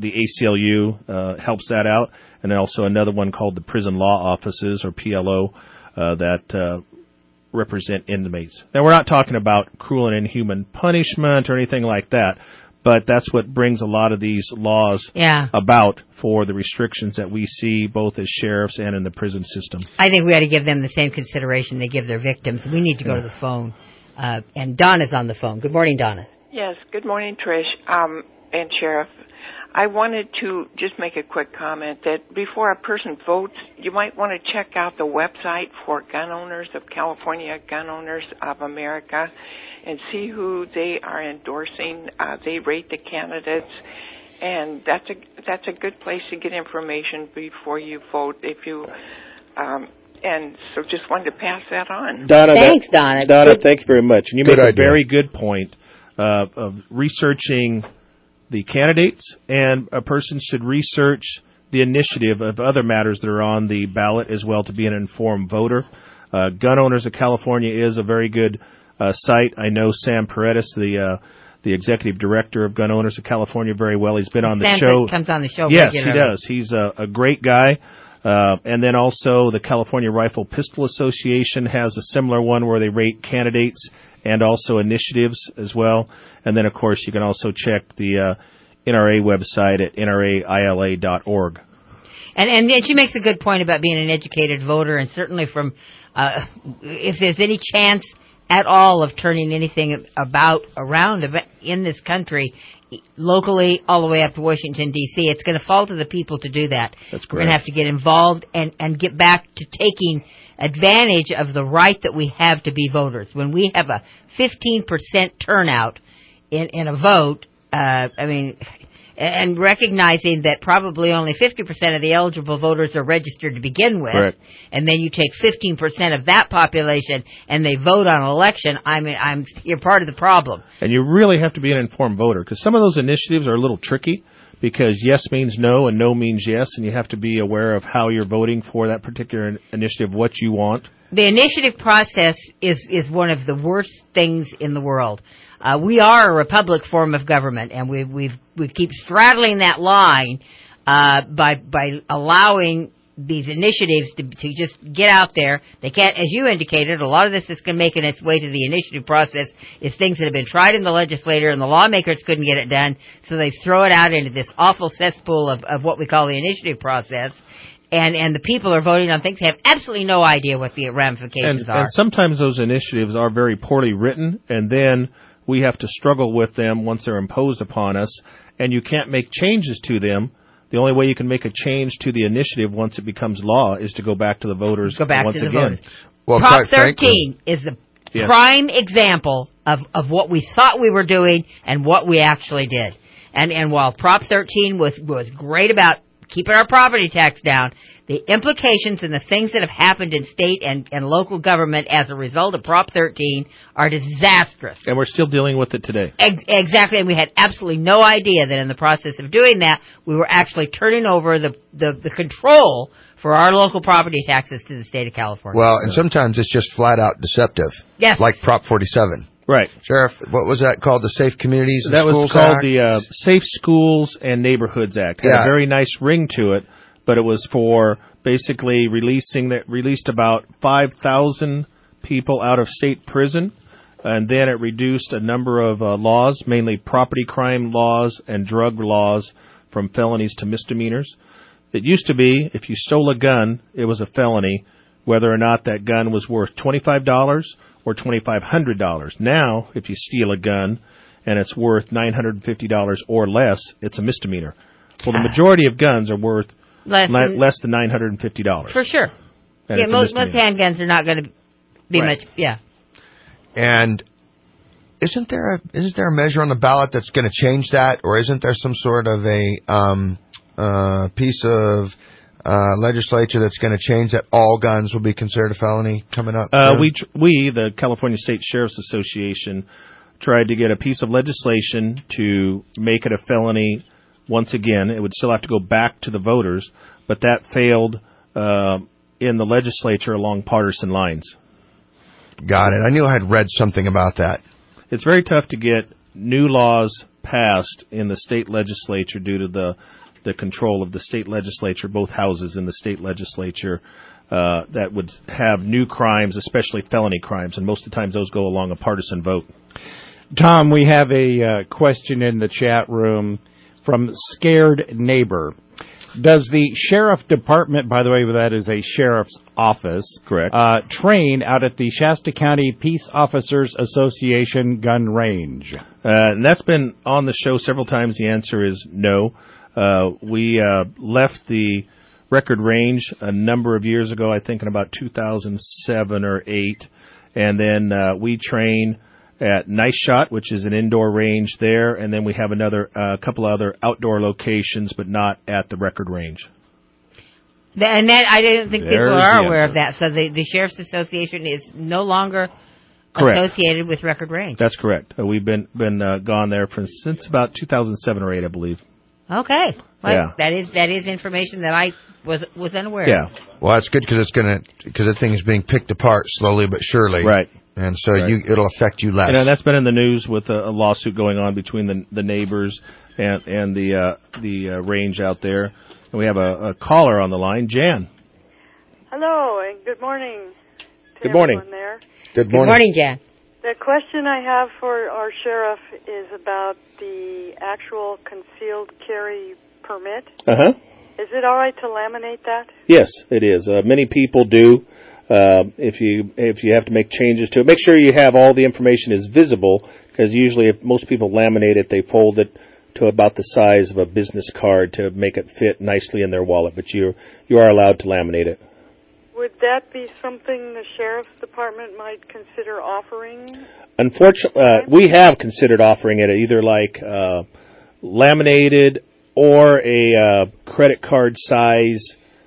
ACLU helps that out, and also another one called the Prison Law Offices, or PLO, that represent inmates. Now, we're not talking about cruel and inhuman punishment or anything like that, but that's what brings a lot of these laws about for the restrictions that we see both as sheriffs and in the prison system. I think we ought to give them the same consideration they give their victims. We need to go to the phone. And Donna's on the phone. Good morning, Donna. Yes, good morning, Trish and Sheriff. I wanted to just make a quick comment that before a person votes, you might want to check out the website for Gun Owners of California, Gun Owners of America, and see who they are endorsing. They rate the candidates, and that's a good place to get information before you vote. And so just wanted to pass that on. Thanks, Donna. Donna, thank you very much. And you make a very good point of researching the candidates, and a person should research the initiative of other matters that are on the ballot as well to be an informed voter. Gun Owners of California is a very good site. I know Sam Paredes, the executive director of Gun Owners of California, very well. He's been on the show. Comes on the show. Yes, he does. He's a great guy. And then also the California Rifle Pistol Association has a similar one where they rate candidates and also initiatives as well. And then, of course, you can also check the NRA website at nraila.org. And she makes a good point about being an educated voter, and certainly from if there's any chance at all of turning anything around in this country, locally all the way up to Washington, D.C., it's going to fall to the people to do that. That's correct. We're going to have to get involved and get back to taking advantage of the right that we have to be voters. When we have a 15% turnout in a vote, and recognizing that probably only 50% of the eligible voters are registered to begin with, correct. And then you take 15% of that population and they vote on an election, you're part of the problem. And you really have to be an informed voter, because some of those initiatives are a little tricky, because yes means no and no means yes, and you have to be aware of how you're voting for that particular initiative, what you want. The initiative process is one of the worst things in the world. We are a republic form of government, and we keep straddling that line by allowing these initiatives to just get out there. They can't, as you indicated, a lot of this is going to make its way to the initiative process is things that have been tried in the legislature and the lawmakers couldn't get it done, so they throw it out into this awful cesspool of what we call the initiative process. And the people are voting on things they have absolutely no idea what the ramifications are. And sometimes those initiatives are very poorly written, and then we have to struggle with them once they're imposed upon us, and you can't make changes to them. The only way you can make a change to the initiative once it becomes law is to go back to the voters once again. Voters. Well, Prop 13 is the prime example of what we thought we were doing and what we actually did. And while Prop 13 was great about keeping our property tax down, the implications and the things that have happened in state and local government as a result of Prop 13 are disastrous. And we're still dealing with it today. Exactly, and we had absolutely no idea that in the process of doing that, we were actually turning over the control for our local property taxes to the state of California. Well, and sometimes it's just flat out deceptive. Yes. Like Prop 47. Right. Sheriff, what was that called? The Safe Communities and That Schools was called Act? the Safe Schools and Neighborhoods Act. It had a very nice ring to it, but it was for basically released about 5,000 people out of state prison, and then it reduced a number of laws, mainly property crime laws and drug laws, from felonies to misdemeanors. It used to be, if you stole a gun, it was a felony, whether or not that gun was worth $25 or $2,500. Now, if you steal a gun and it's worth $950 or less, it's a misdemeanor. Well, the majority of guns are worth less than $950. For sure. And most handguns are not going to be much. Yeah. And isn't there a measure on the ballot that's going to change that, or isn't there some sort of a piece of legislature that's going to change that all guns will be considered a felony coming up? We, the California State Sheriff's Association, tried to get a piece of legislation to make it a felony. Once again, it would still have to go back to the voters, but that failed in the legislature along partisan lines. Got it. I knew I had read something about that. It's very tough to get new laws passed in the state legislature due to the control of the state legislature, both houses in the state legislature, that would have new crimes, especially felony crimes, and most of the time those go along a partisan vote. Tom, we have a question in the chat room from Scared Neighbor. Does the sheriff department, by the way, that is a sheriff's office, correct, train out at the Shasta County Peace Officers Association gun range? And that's been on the show several times. The answer is no. We left the record range a number of years ago, I think in about 2007 or 8, and then we train at Nice Shot, which is an indoor range there, and then we have a couple other outdoor locations, but not at the record range. And that I don't think people are aware of that. So the Sheriff's Association is no longer associated with record range. That's correct. We've been gone there since about 2007 or 8, I believe. Okay. Well, yeah. That is information that I was unaware of. Yeah. Well, that's good because the thing is being picked apart slowly but surely. Right. And so it'll affect you less. And that's been in the news with a lawsuit going on between the neighbors and the range out there. And we have a caller on the line, Jan. Hello, and good morning. Good morning. There. Good morning. Good morning, Jan. The question I have for our sheriff is about the actual concealed carry permit. Uh-huh. Is it all right to laminate that? Yes, it is. Many people do. If you have to make changes to it, make sure you have all the information is visible, because usually if most people laminate it, they fold it to about the size of a business card to make it fit nicely in their wallet. But you are allowed to laminate it. Would that be something the sheriff's department might consider offering? Unfortunately, we have considered offering it either like laminated or a credit card size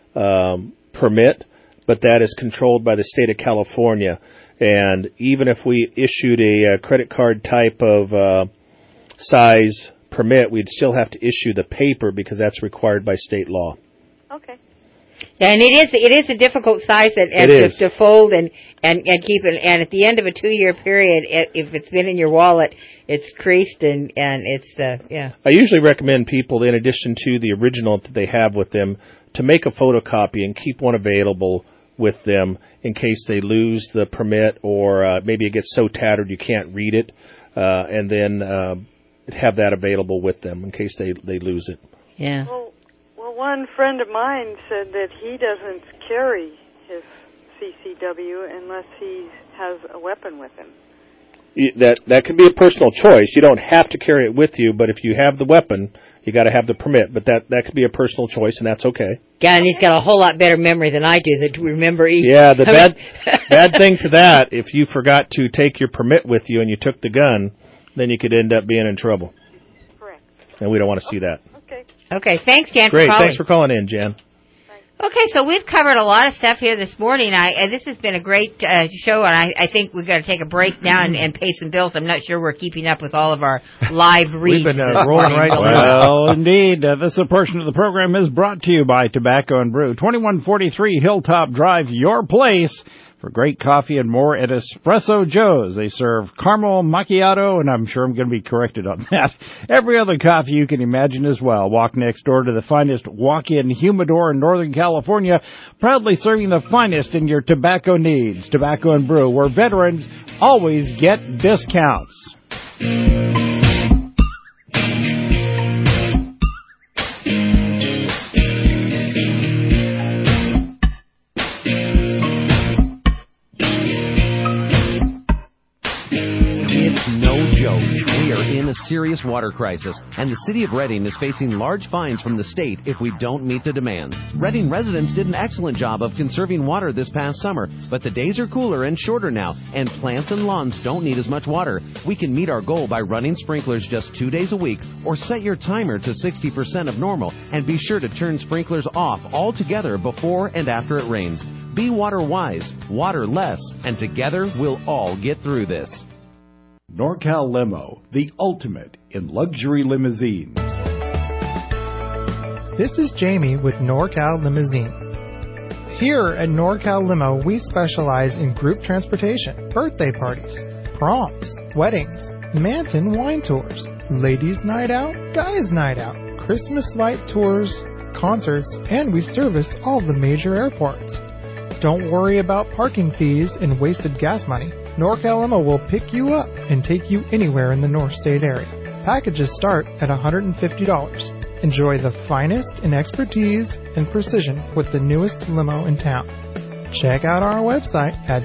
permit, but that is controlled by the state of California. And even if we issued a credit card type of size permit, we'd still have to issue the paper because that's required by state law. Okay. And it is a difficult size to fold and keep it. And at the end of a 2-year period, if it's been in your wallet, it's creased and it's yeah. I usually recommend people, in addition to the original that they have with them, to make a photocopy and keep one available with them in case they lose the permit or maybe it gets so tattered you can't read it, and then have that available with them in case they lose it. Yeah. Well, one friend of mine said that he doesn't carry his CCW unless he has a weapon with him. That could be a personal choice. You don't have to carry it with you, but if you have the weapon, you got to have the permit. But that could be a personal choice, and that's okay. Yeah, and he's got a whole lot better memory than I do to remember each. Yeah, the bad thing to that, if you forgot to take your permit with you and you took the gun, then you could end up being in trouble. Correct. And we don't want to see that. Okay, thanks, Jan. Great, for calling. Thanks for calling in, Jan. Okay, so we've covered a lot of stuff here this morning. This has been a great show, and I think we've got to take a break now and pay some bills. I'm not sure we're keeping up with all of our live reads. We've been rolling right along. Well, indeed. This portion of the program is brought to you by Tobacco and Brew. 2143 Hilltop Drive, your place for great coffee and more at Espresso Joe's. They serve caramel macchiato, and I'm sure I'm going to be corrected on that. Every other coffee you can imagine as well. Walk next door to the finest walk-in humidor in Northern California, proudly serving the finest in your tobacco needs. Tobacco and Brew, where veterans always get discounts. A serious water crisis, and the city of Redding is facing large fines from the state if we don't meet the demands. Redding residents did an excellent job of conserving water this past summer, but the days are cooler and shorter now, and plants and lawns don't need as much water. We can meet our goal by running sprinklers just 2 days a week, or set your timer to 60% of normal, and be sure to turn sprinklers off altogether before and after it rains. Be water wise, water less, and together we'll all get through this. NorCal Limo, the ultimate in luxury limousines. This is Jamie with NorCal Limousine. Here at NorCal Limo, we specialize in group transportation, birthday parties, proms, weddings, Manton wine tours, ladies' night out, guys' night out, Christmas light tours, concerts, and we service all the major airports. Don't worry about parking fees and wasted gas money. NorCal Limo will pick you up and take you anywhere in the North State area. Packages start at $150. Enjoy the finest in expertise and precision with the newest limo in town. Check out our website at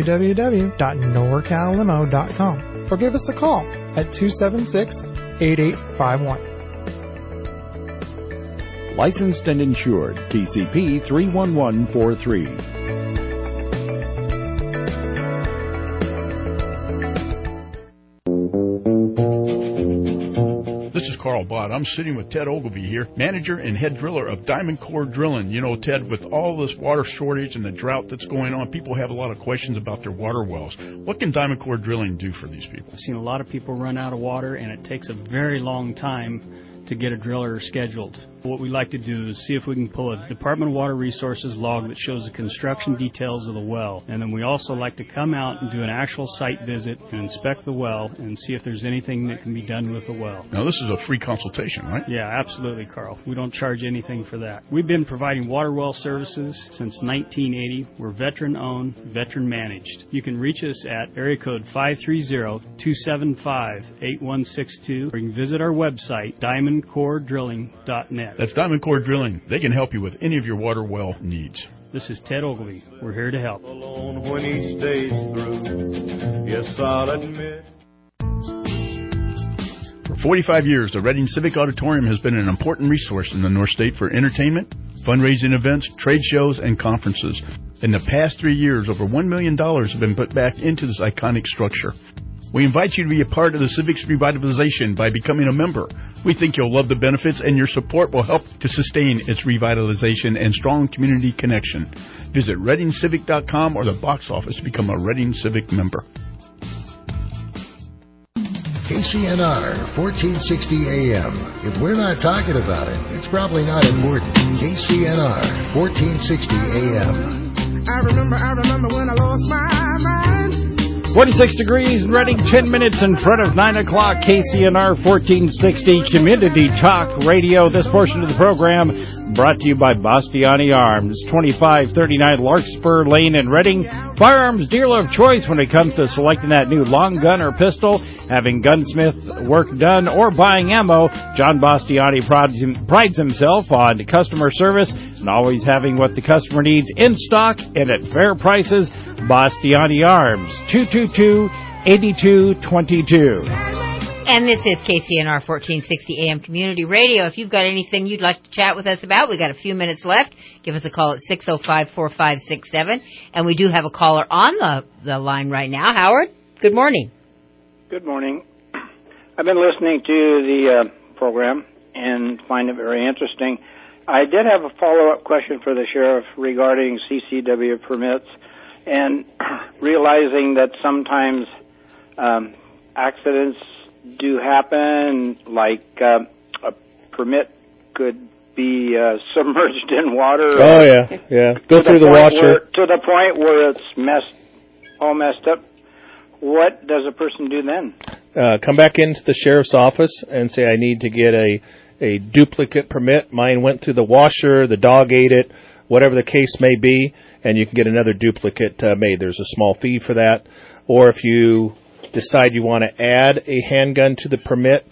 www.norcallimo.com or give us a call at 276-8851. Licensed and insured, TCP 31143. Carl Bott. I'm sitting with Ted Ogilvie here, manager and head driller of Diamond Core Drilling. You know, Ted, with all this water shortage and the drought that's going on, people have a lot of questions about their water wells. What can Diamond Core Drilling do for these people? I've seen a lot of people run out of water, and it takes a very long time to get a driller scheduled. What we like to do is see if we can pull a Department of Water Resources log that shows the construction details of the well. And then we also like to come out and do an actual site visit and inspect the well and see if there's anything that can be done with the well. Now, this is a free consultation, right? Yeah, absolutely, Carl. We don't charge anything for that. We've been providing water well services since 1980. We're veteran-owned, veteran-managed. You can reach us at area code 530-275-8162, or you can visit our website, diamondcoredrilling.net. That's Diamond Core Drilling. They can help you with any of your water well needs. This is Ted Ogilvie. We're here to help. When each day's through, yes, I'll admit. For 45 years, the Reading Civic Auditorium has been an important resource in the North State for entertainment, fundraising events, trade shows, and conferences. In the past 3 years, over $1 million have been put back into this iconic structure. We invite you to be a part of the Civic's revitalization by becoming a member. We think you'll love the benefits, and your support will help to sustain its revitalization and strong community connection. Visit ReadingCivic.com or the box office to become a Reading Civic member. KCNR, 1460 AM. If we're not talking about it, it's probably not important. KCNR, 1460 AM. I remember when I lost my mind. 46 degrees in Reading, 10 minutes in front of 9 o'clock, KCNR 1460 Community Talk Radio. This portion of the program brought to you by Bastiani Arms, 2539 Larkspur Lane in Reading. Firearms dealer of choice when it comes to selecting that new long gun or pistol, having gunsmith work done, or buying ammo. John Bastiani prides himself on customer service and always having what the customer needs in stock and at fair prices. Bastiani Arms, 222-8222. And this is KCNR 1460 AM Community Radio. If you've got anything you'd like to chat with us about, we've got a few minutes left. Give us a call at 605-4567. And we do have a caller on the line right now. Howard, good morning. Good morning. I've been listening to the program and find it very interesting. I did have a follow-up question for the sheriff regarding CCW permits. And realizing that sometimes accidents do happen, like a permit could be submerged in water. Oh, yeah. Go through the washer. To the point where it's all messed up. What does a person do then? Come back into the sheriff's office and say, I need to get a duplicate permit. Mine went through the washer, the dog ate it, whatever the case may be, and you can get another duplicate made. There's a small fee for that. Or if you decide you want to add a handgun to the permit,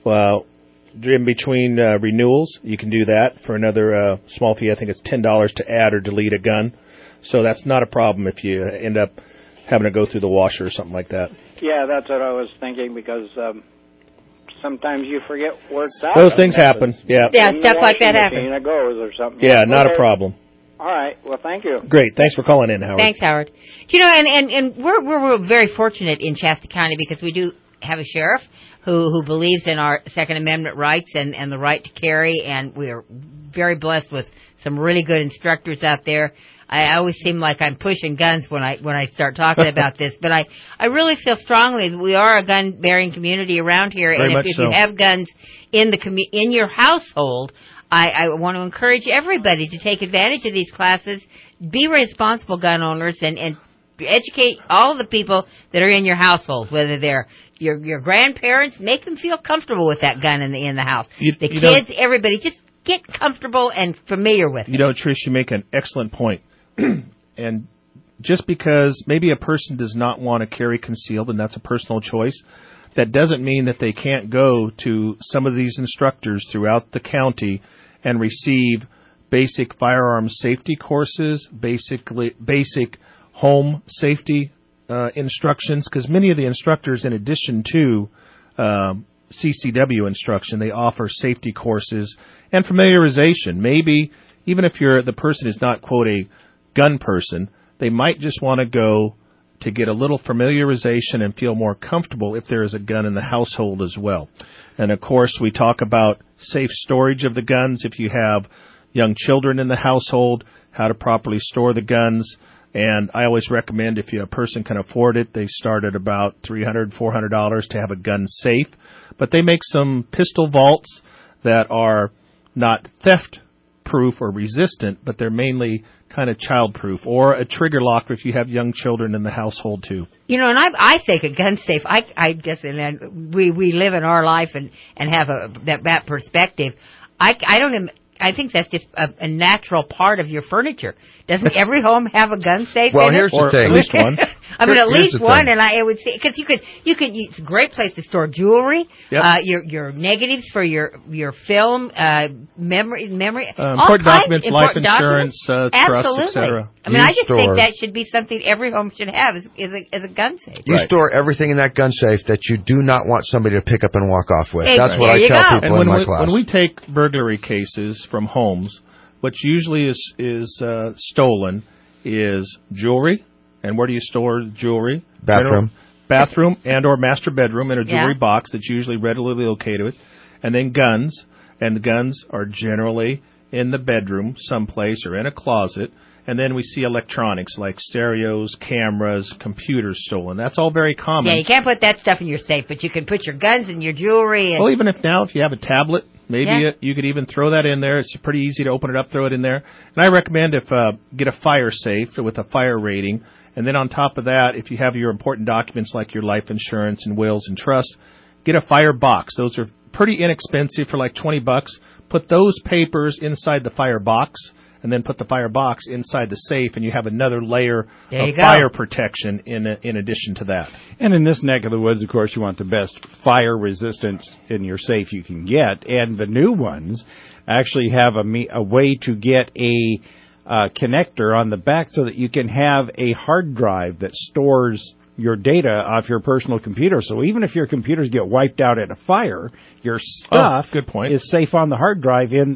in between renewals, you can do that for another small fee. I think it's $10 to add or delete a gun. So that's not a problem if you end up having to go through the washer or something like that. Yeah, that's what I was thinking, because sometimes you forget where it's at. Those things happen, yeah. Yeah, stuff like that happens. It goes or something. Yeah, not a problem. All right. Well, thank you. Great. Thanks for calling in, Howard. Thanks, Howard. You know, and we're very fortunate in Shasta County because we do have a sheriff who believes in our Second Amendment rights and the right to carry, and we are very blessed with some really good instructors out there. I always seem like I'm pushing guns when I start talking about this, but I really feel strongly that we are a gun-bearing community around here, very and if you have guns in your household, I want to encourage everybody to take advantage of these classes, be responsible gun owners, and educate all of the people that are in your household, whether they're your grandparents. Make them feel comfortable with that gun in the house. The kids, everybody, just get comfortable and familiar with it. You know, Trish, you make an excellent point. And just because maybe a person does not want to carry concealed, and that's a personal choice, that doesn't mean that they can't go to some of these instructors throughout the county and receive basic firearms safety courses, basic home safety instructions, because many of the instructors, in addition to CCW instruction, they offer safety courses and familiarization. Maybe even if the person is not, quote, a gun person, they might just want to go to get a little familiarization and feel more comfortable if there is a gun in the household as well. And, of course, we talk about safe storage of the guns. If you have young children in the household, how to properly store the guns. And I always recommend, if a person can afford it, they start at about $300, $400 to have a gun safe. But they make some pistol vaults that are not theft-proof or resistant, but they're mainly kind of child-proof, or a trigger locker if you have young children in the household too. You know, and I think a gun safe. I guess, and we live in our life and have that perspective. I think that's just a natural part of your furniture. Doesn't every home have a gun safe? Well, in here's it? the thing. At least one. I mean, at Here's least the one, thing. and I would say because you could. It's a great place to store jewelry, Yep. your negatives for your film, memory, all important kinds- documents, life important insurance, documents. trust, Absolutely. etc. I mean, I just think that should be something every home should have is a gun safe. You store everything in that gun safe that you do not want somebody to pick up and walk off with. Exactly. That's what I tell people in my class. When we take burglary cases from homes, what's usually is stolen is jewelry. And where do you store jewelry? Bathroom. Bathroom and or master bedroom in a jewelry box that's usually readily located. And then guns. And the guns are generally in the bedroom someplace or in a closet. And then we see electronics like stereos, cameras, computers stolen. That's all very common. Yeah, you can't put that stuff in your safe, but you can put your guns and your jewelry. And well, even if you have a tablet, maybe you could even throw that in there. It's pretty easy to open it up, throw it in there. And I recommend get a fire safe with a fire rating. And then on top of that, if you have your important documents like your life insurance and wills and trust, get a fire box. Those are pretty inexpensive for like $20. Put those papers inside the fire box, and then put the fire box inside the safe, and you have another layer of fire protection in addition to that. And in this neck of the woods, of course, you want the best fire resistance in your safe you can get. And the new ones actually have a way to get a connector on the back so that you can have a hard drive that stores your data off your personal computer. So even if your computers get wiped out at a fire, your stuff is safe on the hard drive in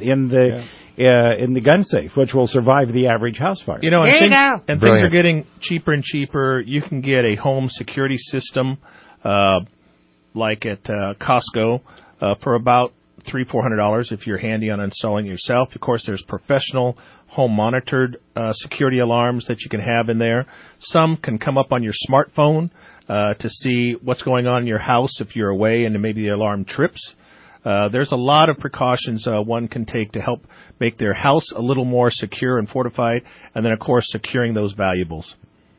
the gun safe, which will survive the average house fire. You know, and things are getting cheaper and cheaper. You can get a home security system like at Costco for about $300-400 if you're handy on installing it yourself. Of course, there's professional home monitored security alarms that you can have in there. Some can come up on your smartphone to see what's going on in your house if you're away and maybe the alarm trips. There's a lot of precautions one can take to help make their house a little more secure and fortified, and then, of course, securing those valuables.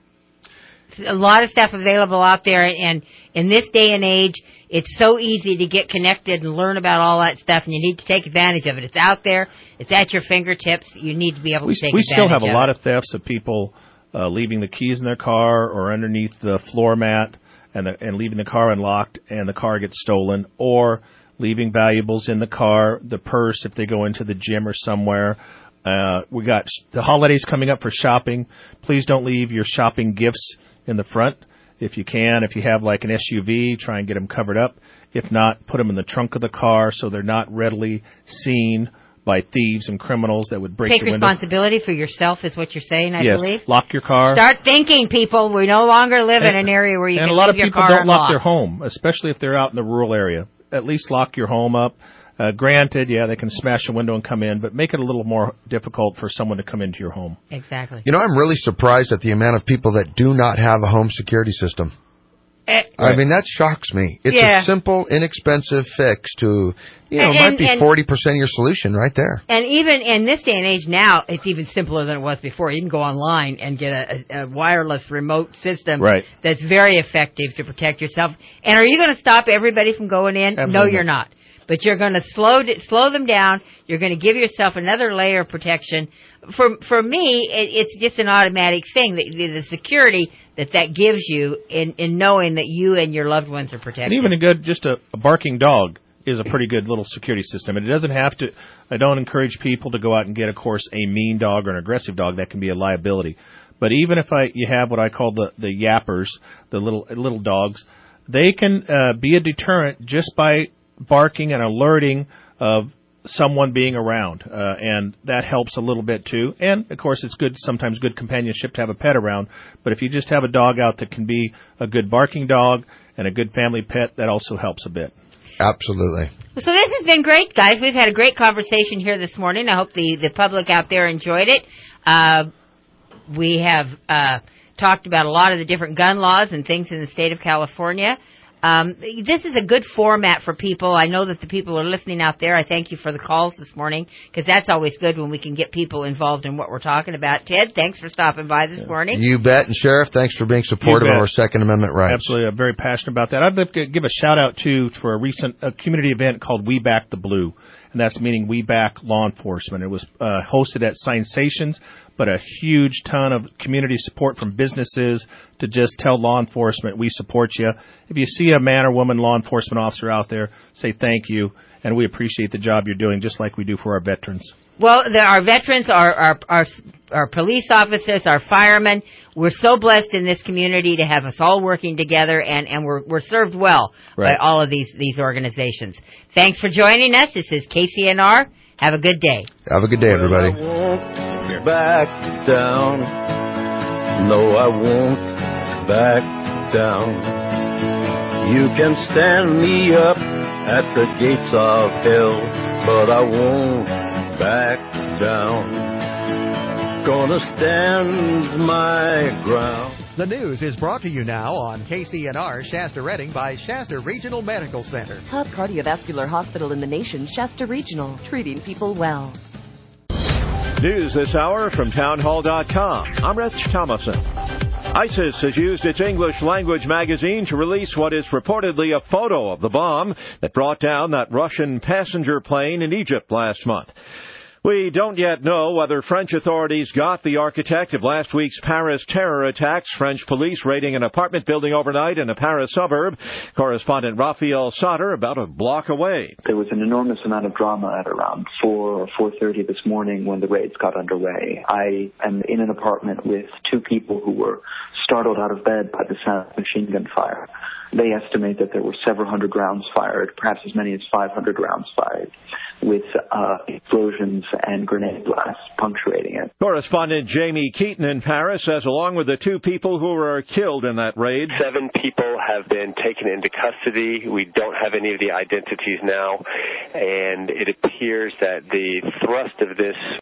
A lot of stuff available out there, and in this day and age, it's so easy to get connected and learn about all that stuff, and you need to take advantage of it. It's out there. It's at your fingertips. You need to be able to take advantage of it. We still have a lot of thefts of people leaving the keys in their car or underneath the floor mat and leaving the car unlocked, and the car gets stolen, or leaving valuables in the car, the purse if they go into the gym or somewhere. We got the holidays coming up for shopping. Please don't leave your shopping gifts in the front. If you can, if you have like an SUV, try and get them covered up. If not, put them in the trunk of the car so they're not readily seen by thieves and criminals that would break the window. Take responsibility for yourself is what you're saying, I believe. Yes, lock your car. Start thinking, people. We no longer live in an area where you can leave your car unlocked. And a lot of people don't lock their home, especially if they're out in the rural area. At least lock your home up. Granted, they can smash a window and come in, but make it a little more difficult for someone to come into your home. Exactly. You know, I'm really surprised at the amount of people that do not have a home security system. I mean, that shocks me. It's a simple, inexpensive fix to, might be 40% of your solution right there. And even in this day and age now, it's even simpler than it was before. You can go online and get a wireless remote system that's very effective to protect yourself. And are you going to stop everybody from going in? Absolutely. No, you're not. But you're going to slow them down. You're going to give yourself another layer of protection. For me, it's just an automatic thing, the security that gives you in knowing that you and your loved ones are protected. And even just a barking dog is a pretty good little security system. And it doesn't have to. I don't encourage people to go out and get, of course, a mean dog or an aggressive dog. That can be a liability. But even if you have what I call the yappers, the little dogs, they can be a deterrent just by barking and alerting of someone being around, and that helps a little bit too. And of course, it's sometimes good companionship to have a pet around. But if you just have a dog out that can be a good barking dog and a good family pet, that also helps a bit. Absolutely. So this has been great, guys. We've had a great conversation here this morning. I hope the public out there enjoyed it. We have talked about a lot of the different gun laws and things in the state of California. This is a good format for people. I know that the people are listening out there. I thank you for the calls this morning, because that's always good when we can get people involved in what we're talking about. Ted, thanks for stopping by this morning. You bet. And Sheriff, thanks for being supportive of our Second Amendment rights. Absolutely. I'm very passionate about that. I'd like to give a shout-out, too, for a recent community event called We Back the Blue, and that's meaning We Back Law Enforcement. It was hosted at Sensations, but a huge ton of community support from businesses to just tell law enforcement, we support you. If you see a man or woman law enforcement officer out there, say thank you, and we appreciate the job you're doing, just like we do for our veterans. Well, our veterans, our police officers, our firemen, we're so blessed in this community to have us all working together, and we're served well by all of these organizations. Thanks for joining us. This is KCNR. Have a good day. Have a good day, everybody. I won't back down. No, I won't back down. You can stand me up at the gates of hell, but I won't back down. Gonna stand my ground. The news is brought to you now on KCNR Shasta Redding by Shasta Regional Medical Center. Top cardiovascular hospital in the nation, Shasta Regional, treating people well. News this hour from townhall.com. I'm Rich Thomason. ISIS has used its English language magazine to release what is reportedly a photo of the bomb that brought down that Russian passenger plane in Egypt last month. We don't yet know whether French authorities got the architect of last week's Paris terror attacks. French police raiding an apartment building overnight in a Paris suburb. Correspondent Raphael Sauter about a block away. There was an enormous amount of drama at around 4 or 4:30 this morning when the raids got underway. I am in an apartment with two people who were startled out of bed by the sound of machine gun fire. They estimate that there were several hundred rounds fired, perhaps as many as 500 rounds fired, with explosions and grenade blasts punctuating it. Correspondent Jamie Keaton in Paris says along with the two people who were killed in that raid, 7 people have been taken into custody. We don't have any of the identities now, and it appears that the thrust of this